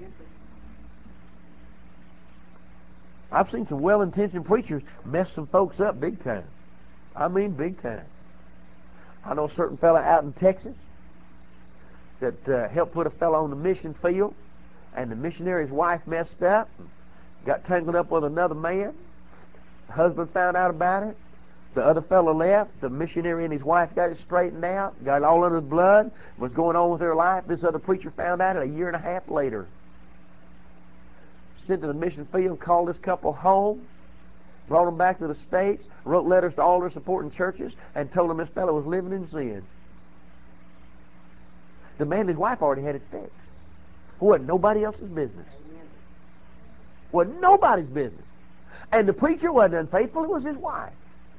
Speaker 1: I've seen some well-intentioned preachers mess some folks up big time. I mean big time. I know a certain fella out in Texas that uh, helped put a fella on the mission field, and the missionary's wife messed up, and got tangled up with another man. The husband found out about it. The other fella left. The missionary and his wife got it straightened out, got it all under the blood, was going on with their life. This other preacher found out a year and a half later. Sent to the mission field, called this couple home, brought them back to the States, wrote letters to all their supporting churches, and told them this fellow was living in sin. The man and his wife already had it fixed. It wasn't nobody else's business. It wasn't nobody's business. And the preacher wasn't unfaithful, it was his wife.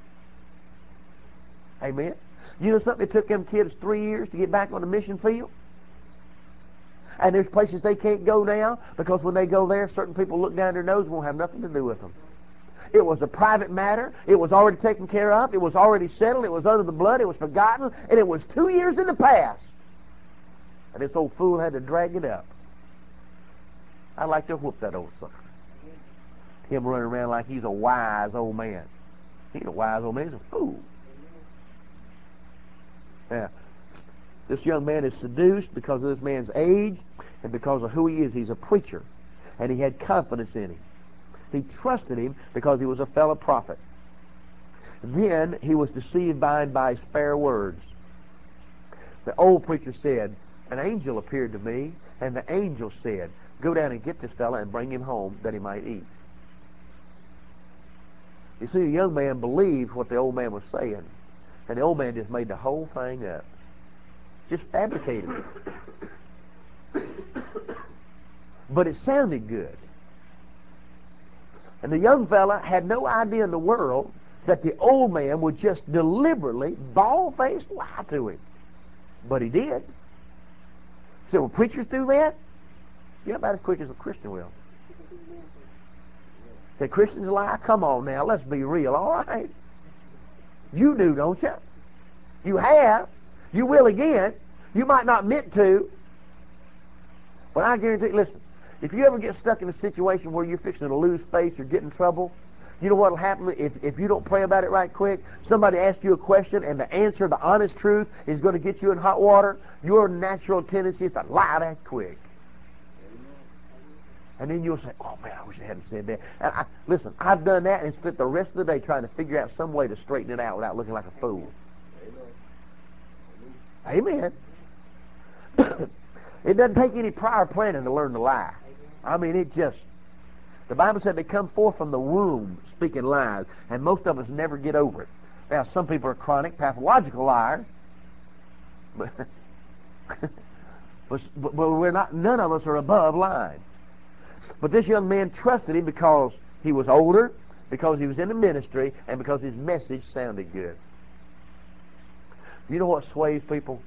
Speaker 1: Amen. You know something? It took them kids three years to get back on the mission field. And there's places they can't go now because when they go there, certain people look down their nose and won't have nothing to do with them. It was a private matter. It was already taken care of. It was already settled. It was under the blood. It was forgotten. And it was two years in the past. And this old fool had to drag it up. I'd like to whoop that old sucker. Him running around like he's a wise old man. He ain't a wise old man. He's a fool. Now, this young man is seduced because of this man's age and because of who he is. He's a preacher. And he had confidence in him. He trusted him because he was a fellow prophet. Then he was deceived by and by his fair words. The old preacher said, an angel appeared to me, and the angel said, go down and get this fella and bring him home that he might eat. You see, the young man believed what the old man was saying, and the old man just made the whole thing up. Just fabricated it. But it sounded good. And the young fella had no idea in the world that the old man would just deliberately, bald-faced lie to him. But he did. So will preachers do that? Yeah, about as quick as a Christian will. The Christians lie? Come on now, let's be real, all right? You do, don't you? You have. You will again. You might not meant to. But I guarantee, listen, if you ever get stuck in a situation where you're fixing to lose face or get in trouble, you know what will happen if, if you don't pray about it right quick? Somebody asks you a question and the answer, the honest truth, is going to get you in hot water. Your natural tendency is to lie that quick. And then you'll say, oh man, I wish I hadn't said that. And I, listen, I've done that and spent the rest of the day trying to figure out some way to straighten it out without looking like a fool. Amen. It doesn't take any prior planning to learn to lie. I mean, it just, the Bible said they come forth from the womb speaking lies, and most of us never get over it. Now, some people are chronic, pathological liars, but, but, but we're not, none of us are above lying. But this young man trusted him because he was older, because he was in the ministry, and because his message sounded good. You know what sways people?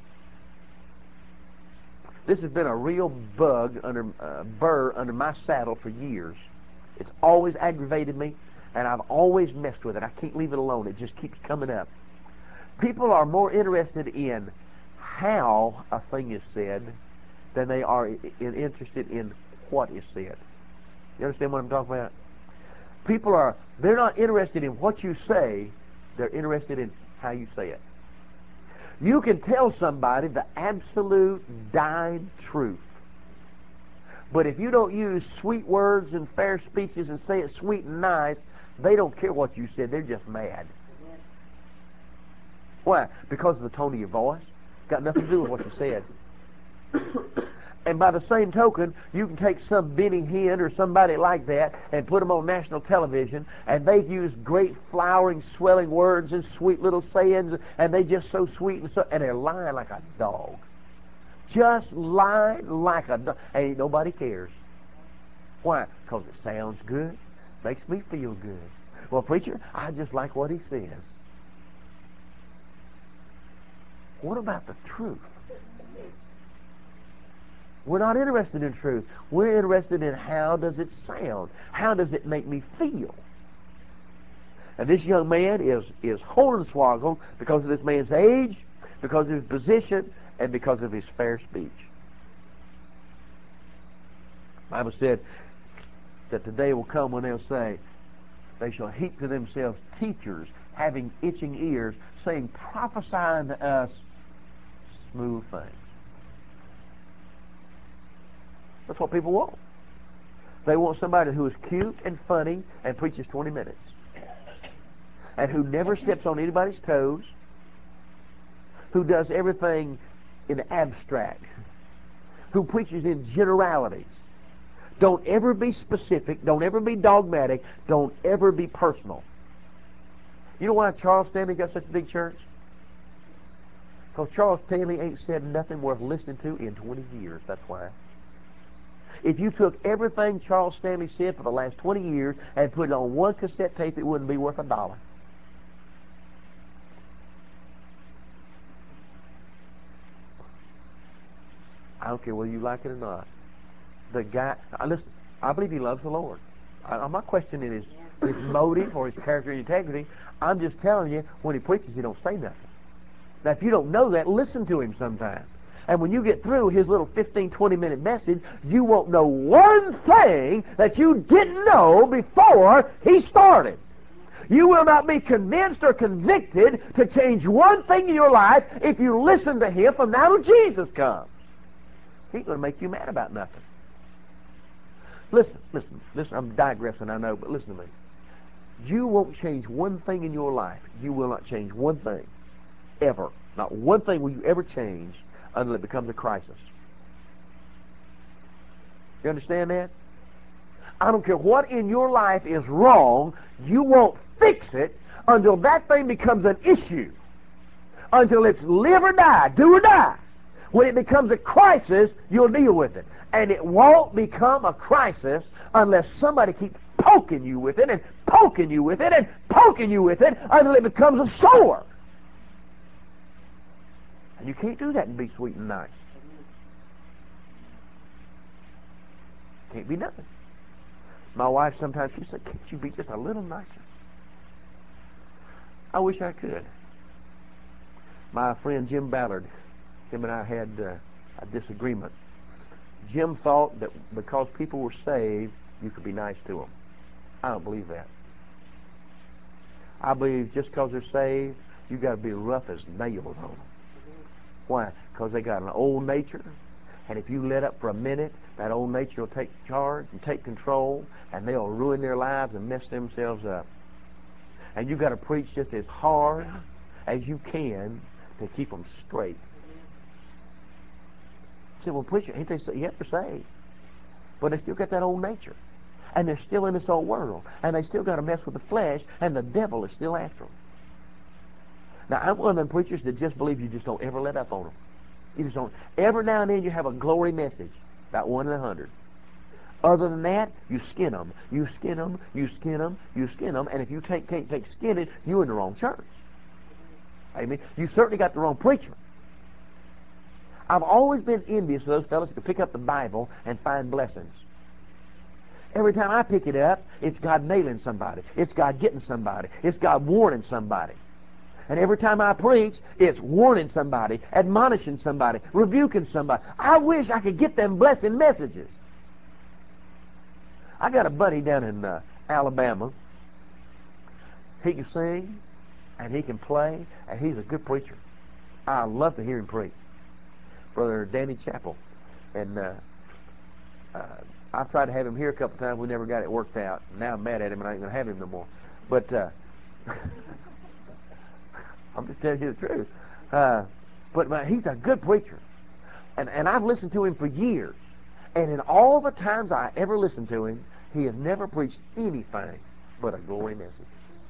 Speaker 1: This has been a real bug, under uh, burr under my saddle for years. It's always aggravated me, and I've always messed with it. I can't leave it alone. It just keeps coming up. People are more interested in how a thing is said than they are in, in, interested in what is said. You understand what I'm talking about? People are, they're not interested in what you say, they're interested in how you say it. You can tell somebody the absolute dying truth. But if you don't use sweet words and fair speeches and say it sweet and nice, they don't care what you said. They're just mad. Why? Because of the tone of your voice. Got nothing to do with what you said. And by the same token, you can take some Benny Hinn or somebody like that and put them on national television, and they use great flowering, swelling words and sweet little sayings, and they just so sweet and so, and they're lying like a dog. Just lying like a dog. And nobody cares. Why? Because it sounds good. Makes me feel good. Well, preacher, I just like what he says. What about the truth? We're not interested in truth. We're interested in how does it sound? How does it make me feel? And this young man is, is hornswoggled because of this man's age, because of his position, and because of his fair speech. The Bible said that the day will come when they'll say, they shall heap to themselves teachers having itching ears, saying, prophesy unto us smooth things. That's what people want. They want somebody who is cute and funny and preaches twenty minutes. And who never steps on anybody's toes. Who does everything in abstract. Who preaches in generalities. Don't ever be specific. Don't ever be dogmatic. Don't ever be personal. You know why Charles Stanley got such a big church? Because Charles Stanley ain't said nothing worth listening to in twenty years. That's why. If you took everything Charles Stanley said for the last twenty years and put it on one cassette tape, it wouldn't be worth a dollar. I don't care whether you like it or not. The guy, uh, listen, I believe he loves the Lord. I, I'm not questioning his, his motive or his character and integrity. I'm just telling you, when he preaches, he don't say nothing. Now, if you don't know that, listen to him sometime. And when you get through his little fifteen, twenty minute message, you won't know one thing that you didn't know before he started. You will not be convinced or convicted to change one thing in your life if you listen to him from now till Jesus comes. He ain't going to make you mad about nothing. Listen, listen, listen, I'm digressing, I know, but listen to me. You won't change one thing in your life. You will not change one thing. Ever. Not one thing will you ever change until it becomes a crisis. You understand that? I don't care what in your life is wrong, you won't fix it until that thing becomes an issue. Until it's live or die, do or die. When it becomes a crisis, you'll deal with it. And it won't become a crisis unless somebody keeps poking you with it and poking you with it and poking you with it until it becomes a sore. And you can't do that and be sweet and nice. Can't be nothing. My wife sometimes, she said, can't you be just a little nicer? I wish I could. My friend Jim Ballard, him and I had uh, a disagreement. Jim thought that because people were saved, you could be nice to them. I don't believe that. I believe just because they're saved, you got to be rough as nails on them. Why? Because they got an old nature, and if you let up for a minute, that old nature will take charge and take control, and they'll ruin their lives and mess themselves up. And you got to preach just as hard as you can to keep them straight. You say, well, preacher, ain't they say, yep, they're saved. But they still got that old nature. And they're still in this old world. And they still got to mess with the flesh, and the devil is still after them. Now, I'm one of them preachers that just believe you just don't ever let up on them. You just don't. Every now and then you have a glory message, about one in a hundred. Other than that, you skin them. You skin them, you skin them, you skin them, and if you can't, can't take skinning, you're in the wrong church. Amen. You certainly got the wrong preacher. I've always been envious of those fellows who can pick up the Bible and find blessings. Every time I pick it up, it's God nailing somebody. It's God getting somebody. It's God warning somebody. And every time I preach, it's warning somebody, admonishing somebody, rebuking somebody. I wish I could get them blessing messages. I got a buddy down in uh, Alabama. He can sing, and he can play, and he's a good preacher. I love to hear him preach. Brother Danny Chappell. And uh, uh, I tried to have him here a couple times. We never got it worked out. Now I'm mad at him, and I ain't going to have him no more. But uh, I'm just telling you the truth. Uh, but man, he's a good preacher. And, and I've listened to him for years. And in all the times I ever listened to him, he has never preached anything but a glory message.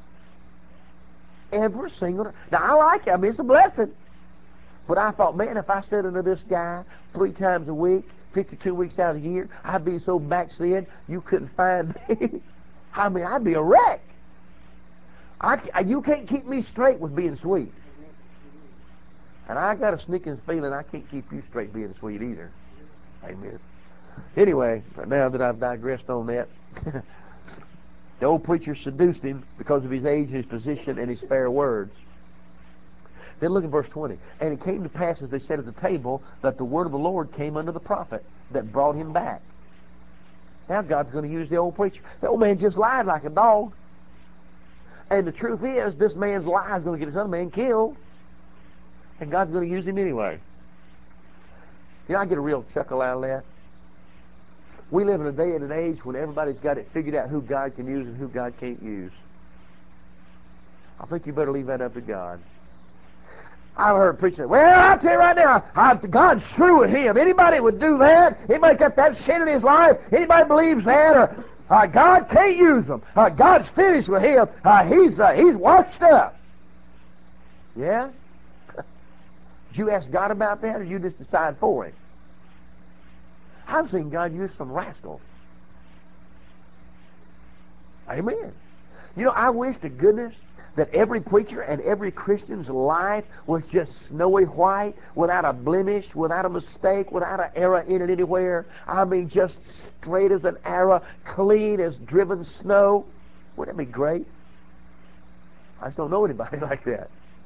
Speaker 1: Every single... Now, I like it. I mean, it's a blessing. But I thought, man, if I sat under this guy three times a week, fifty-two weeks out of the year, I'd be so backslid, you couldn't find me. I mean, I'd be a wreck. I, you can't keep me straight with being sweet. And I got a sneaking feeling I can't keep you straight being sweet either. Amen. Anyway, now that I've digressed on that, the old preacher seduced him because of his age, his position, and his fair words. Then look at verse twenty. And it came to pass as they sat at the table that the word of the Lord came unto the prophet that brought him back. Now God's going to use the old preacher. The old man just lied like a dog. And the truth is, this man's lie is going to get this other man killed. And God's going to use him anyway. You know, I get a real chuckle out of that. We live in a day and an age when everybody's got it figured out who God can use and who God can't use. I think you better leave that up to God. I've heard preachers say, well, I'll tell you right now, I, God's true with him. Anybody would do that? Anybody got that sin in his life? Anybody believes that? Or uh, God can't use them. Uh, God's finished with him. Uh, he's, uh, he's washed up. Yeah? Did you ask God about that, or did you just decide for him? I've seen God use some rascals. Amen. You know, I wish to goodness that every preacher and every Christian's life was just snowy white, without a blemish, without a mistake, without an error in it anywhere. I mean, just straight as an arrow, clean as driven snow. Wouldn't that be great? I just don't know anybody like that.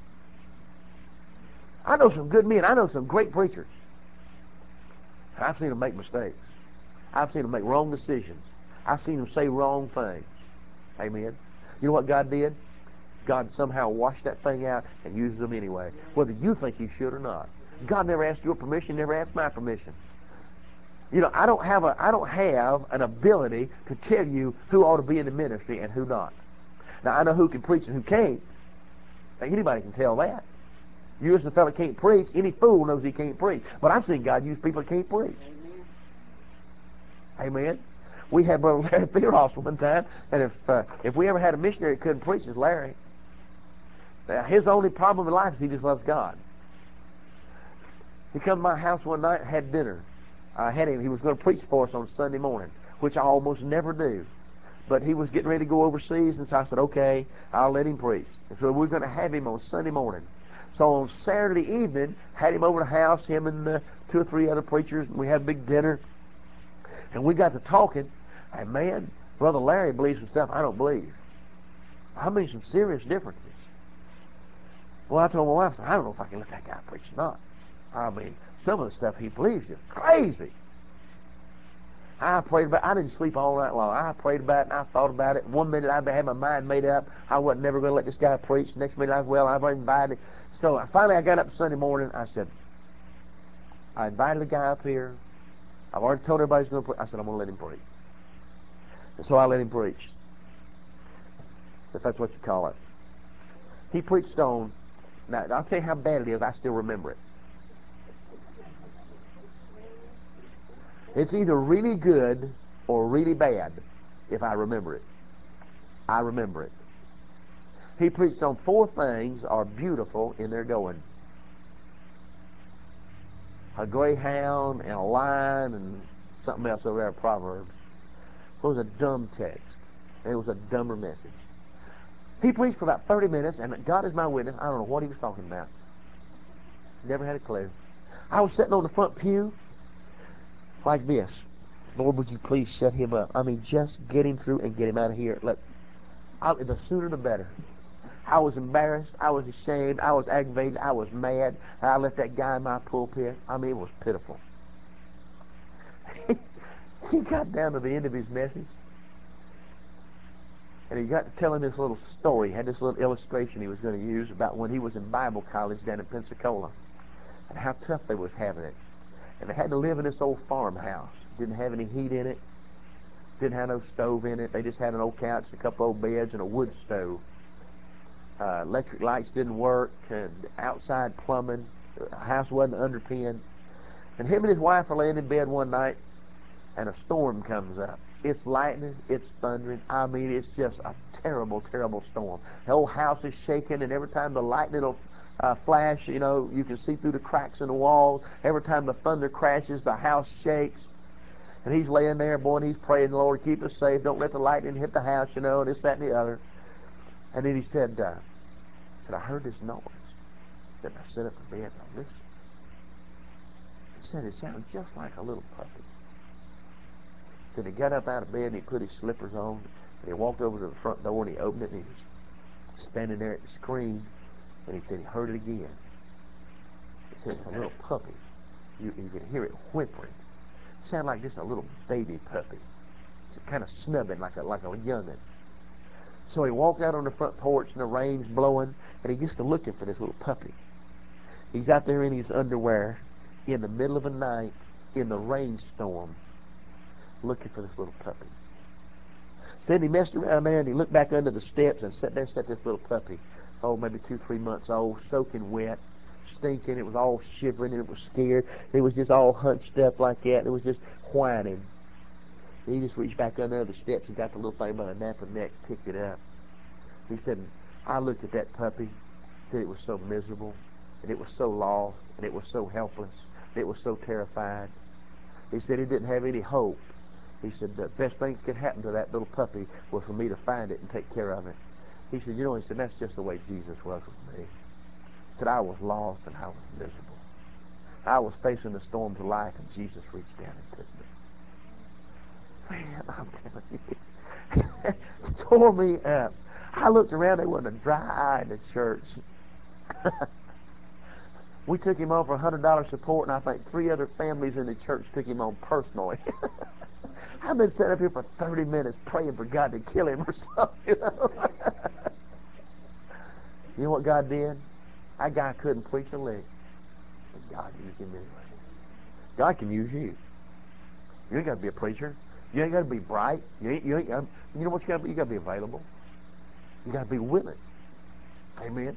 Speaker 1: I know some good men. I know some great preachers. I've seen them make mistakes. I've seen them make wrong decisions. I've seen them say wrong things. Amen. You know what God did? God somehow washed that thing out and uses them anyway, whether you think He should or not. God never asked your permission, never asked my permission. You know, I don't have a, I don't have an ability to tell you who ought to be in the ministry and who not. Now, I know who can preach and who can't. Now, anybody can tell that. You as a fellow can't preach, any fool knows he can't preach. But I've seen God use people that can't preach. Amen. Amen. We had Brother Larry Theoros one time, and if uh, if we ever had a missionary that couldn't preach, it's Larry. Now, his only problem in life is he just loves God. He come to my house one night and had dinner. I had him. He was going to preach for us on Sunday morning, which I almost never do. But he was getting ready to go overseas, and so I said, okay, I'll let him preach. And so we're going to have him on Sunday morning. So on Saturday evening, had him over to the house, him and uh, two or three other preachers, and we had a big dinner. And we got to talking, and man, Brother Larry believes some stuff I don't believe. I mean, some serious differences. Well, I told my wife, I, said, I don't know if I can let that guy preach or not. I mean, some of the stuff he believes is crazy. I prayed about it. I didn't sleep all night long. I prayed about it and I thought about it. One minute I had my mind made up. I wasn't never going to let this guy preach. Next minute I was, well, I've already invited. So I, finally I got up Sunday morning. I said, I invited the guy up here. I've already told everybody he's going to preach. I said, I'm going to let him preach. And so I let him preach. If that's what you call it. He preached on, now I'll tell you how bad it is. I still remember it. It's either really good or really bad if I remember it. I remember it. He preached on four things are beautiful in their going. A greyhound and a lion and something else over there, Proverbs. It was a dumb text. It was a dumber message. He preached for about thirty minutes, and God is my witness, I don't know what he was talking about. Never had a clue. I was sitting on the front pew like this. Lord, would you please shut him up? I mean, just get him through and get him out of here. Let, I, the sooner the better. I was embarrassed. I was ashamed. I was aggravated. I was mad. I let that guy in my pulpit. I mean, it was pitiful. He got down to the end of his message, and he got to telling this little story. He had this little illustration he was going to use about when he was in Bible college down in Pensacola and how tough they was having it. And they had to live in this old farmhouse. Didn't have any heat in it. Didn't have no stove in it. They just had an old couch, a couple old beds, and a wood stove. Uh, electric lights didn't work, and outside plumbing. The house wasn't underpinned. And him and his wife are laying in bed one night, and a storm comes up. It's lightning, it's thundering. I mean, it's just a terrible, terrible storm. The whole house is shaking, and every time the lightning will uh, flash, you know, you can see through the cracks in the walls. Every time the thunder crashes, the house shakes. And he's laying there, boy, and he's praying, Lord, keep us safe. Don't let the lightning hit the house, you know, this, that, and the other. And then he said, uh, said, I heard this noise. Then I sat up in bed and I listened. He said, it sounded just like a little puppy. He said he got up out of bed and he put his slippers on and he walked over to the front door and he opened it and he was standing there at the screen and he said he heard it again. He said it's a little puppy. You, you could hear it whimpering. It sounded like just a little baby puppy. Just kind of snubbing like a, like a young'un. So he walked out on the front porch and the rain's blowing and he gets to looking for this little puppy. He's out there in his underwear in the middle of the night in the rainstorm looking for this little puppy. Said he messed around there and he looked back under the steps and sat there, sat this little puppy, oh, maybe two, three months old, soaking wet, stinking. It was all shivering and it was scared. It was just all hunched up like that. It was just whining. He just reached back under the steps and got the little thing by the nape of the neck, picked it up. He said, I looked at that puppy, said it was so miserable, and it was so lost, and it was so helpless, and it was so terrified. He said he didn't have any hope. He said the best thing that could happen to that little puppy was for me to find it and take care of it. He said, you know, he said, that's just the way Jesus was with me. He said, I was lost and I was miserable. I was facing the storms of life and Jesus reached down and took me. Man, I'm telling you, it tore me up. I looked around, there wasn't a dry eye in the church. We took him on for one hundred dollars support, and I think three other families in the church took him on personally. I've been sitting up here for thirty minutes praying for God to kill him or something, you know. You know what God did? That guy couldn't preach a lick, but God used him anyway. God can use you. You ain't got to be a preacher. You ain't got to be bright. You ain't. You ain't. You know what you got to be? You got to be available. You got to be willing. Amen.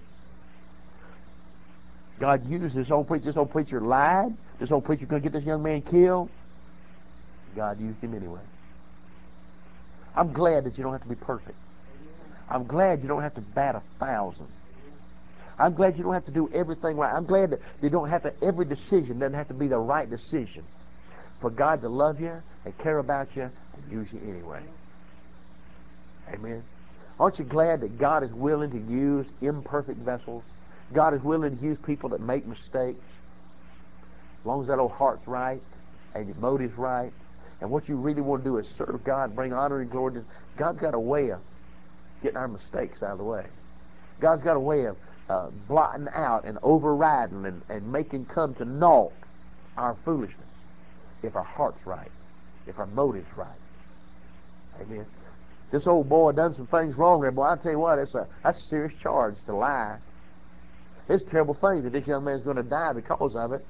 Speaker 1: God used this old preacher. This old preacher lied. This old preacher couldn't get this young man killed. God used him anyway. I'm glad that you don't have to be perfect. I'm glad you don't have to bat a thousand. I'm glad you don't have to do everything right. I'm glad that you don't have to, every decision doesn't have to be the right decision. For God to love you and care about you and use you anyway. Amen. Aren't you glad that God is willing to use imperfect vessels? God is willing to use people that make mistakes. As long as that old heart's right and your motive's right. and what you really want to do is serve God, bring honor and glory to God's got a way of getting our mistakes out of the way. God's got a way of uh, blotting out and overriding and, and making come to naught our foolishness if our heart's right, if our motive's right. Amen. This old boy done some things wrong there, boy. I tell you what, it's a that's a serious charge to lie. It's a terrible thing that this young man's going to die because of it.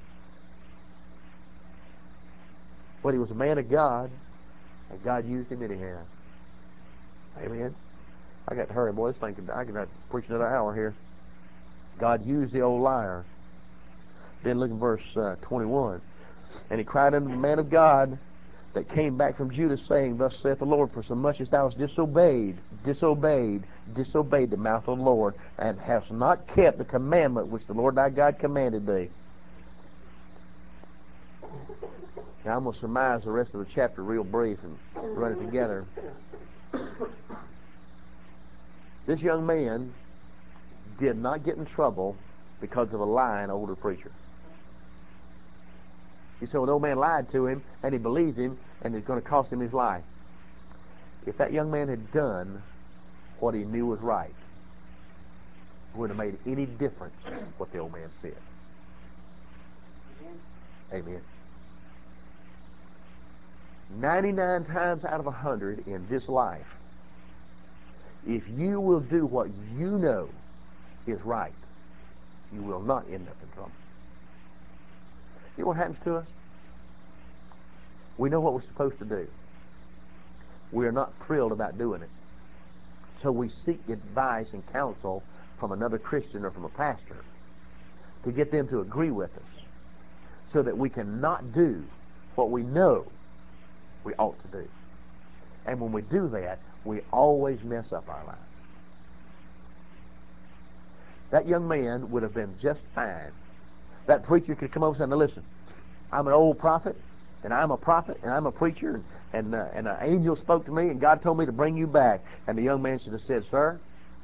Speaker 1: But he was a man of God, and God used him anyhow. Amen. I got to hurry, boy. This thing could, I could preach another hour here. God used the old liar. Then look at verse uh, twenty-one. And he cried unto the man of God that came back from Judah, saying, Thus saith the Lord, for so much as thou hast disobeyed, disobeyed, disobeyed the mouth of the Lord, and hast not kept the commandment which the Lord thy God commanded thee. Now I'm going to surmise the rest of the chapter real brief and run it together. This young man did not get in trouble because of a lying older preacher. You say, well, the old man lied to him, and he believed him, and it's going to cost him his life. If that young man had done what he knew was right, it wouldn't have made any difference what the old man said. Amen. ninety-nine times out of a hundred in this life, if you will do what you know is right, you will not end up in trouble. You know what happens to us? We know what we're supposed to do. We are not thrilled about doing it. So we seek advice and counsel from another Christian or from a pastor to get them to agree with us so that we can not do what we know we ought to do. And when we do that, we always mess up our lives. That young man would have been just fine. That preacher could come over and say, now listen, I'm an old prophet, and I'm a prophet, and I'm a preacher, and, and, uh, and an angel spoke to me, and God told me to bring you back. And the young man should have said, sir,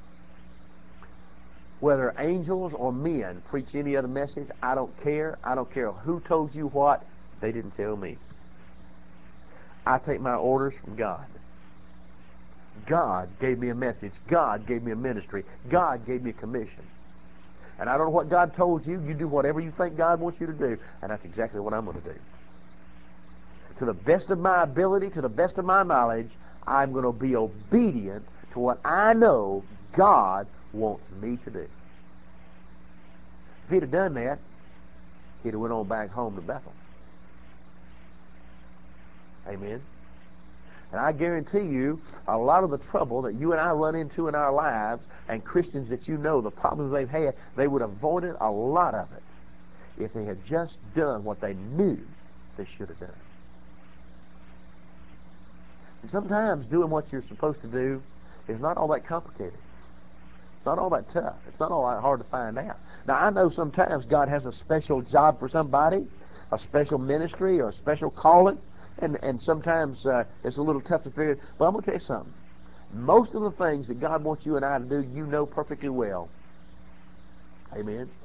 Speaker 1: whether angels or men preach any other message, I don't care. I don't care who told you what. They didn't tell me. I take my orders from God. God gave me a message. God gave me a ministry. God gave me a commission. And I don't know what God told you. You do whatever you think God wants you to do. And that's exactly what I'm going to do. To the best of my ability, to the best of my knowledge, I'm going to be obedient to what I know God wants me to do. If he'd have done that, he'd have went on back home to Bethel. Amen. And I guarantee you, a lot of the trouble that you and I run into in our lives, and Christians that you know, the problems they've had, they would have avoided a lot of it if they had just done what they knew they should have done. And sometimes doing what you're supposed to do is not all that complicated. It's not all that tough. It's not all that hard to find out. Now, I know sometimes God has a special job for somebody, a special ministry, or a special calling, and, and sometimes uh, it's a little tough to figure. But I'm going to tell you something. Most of the things that God wants you and I to do, you know perfectly well. Amen.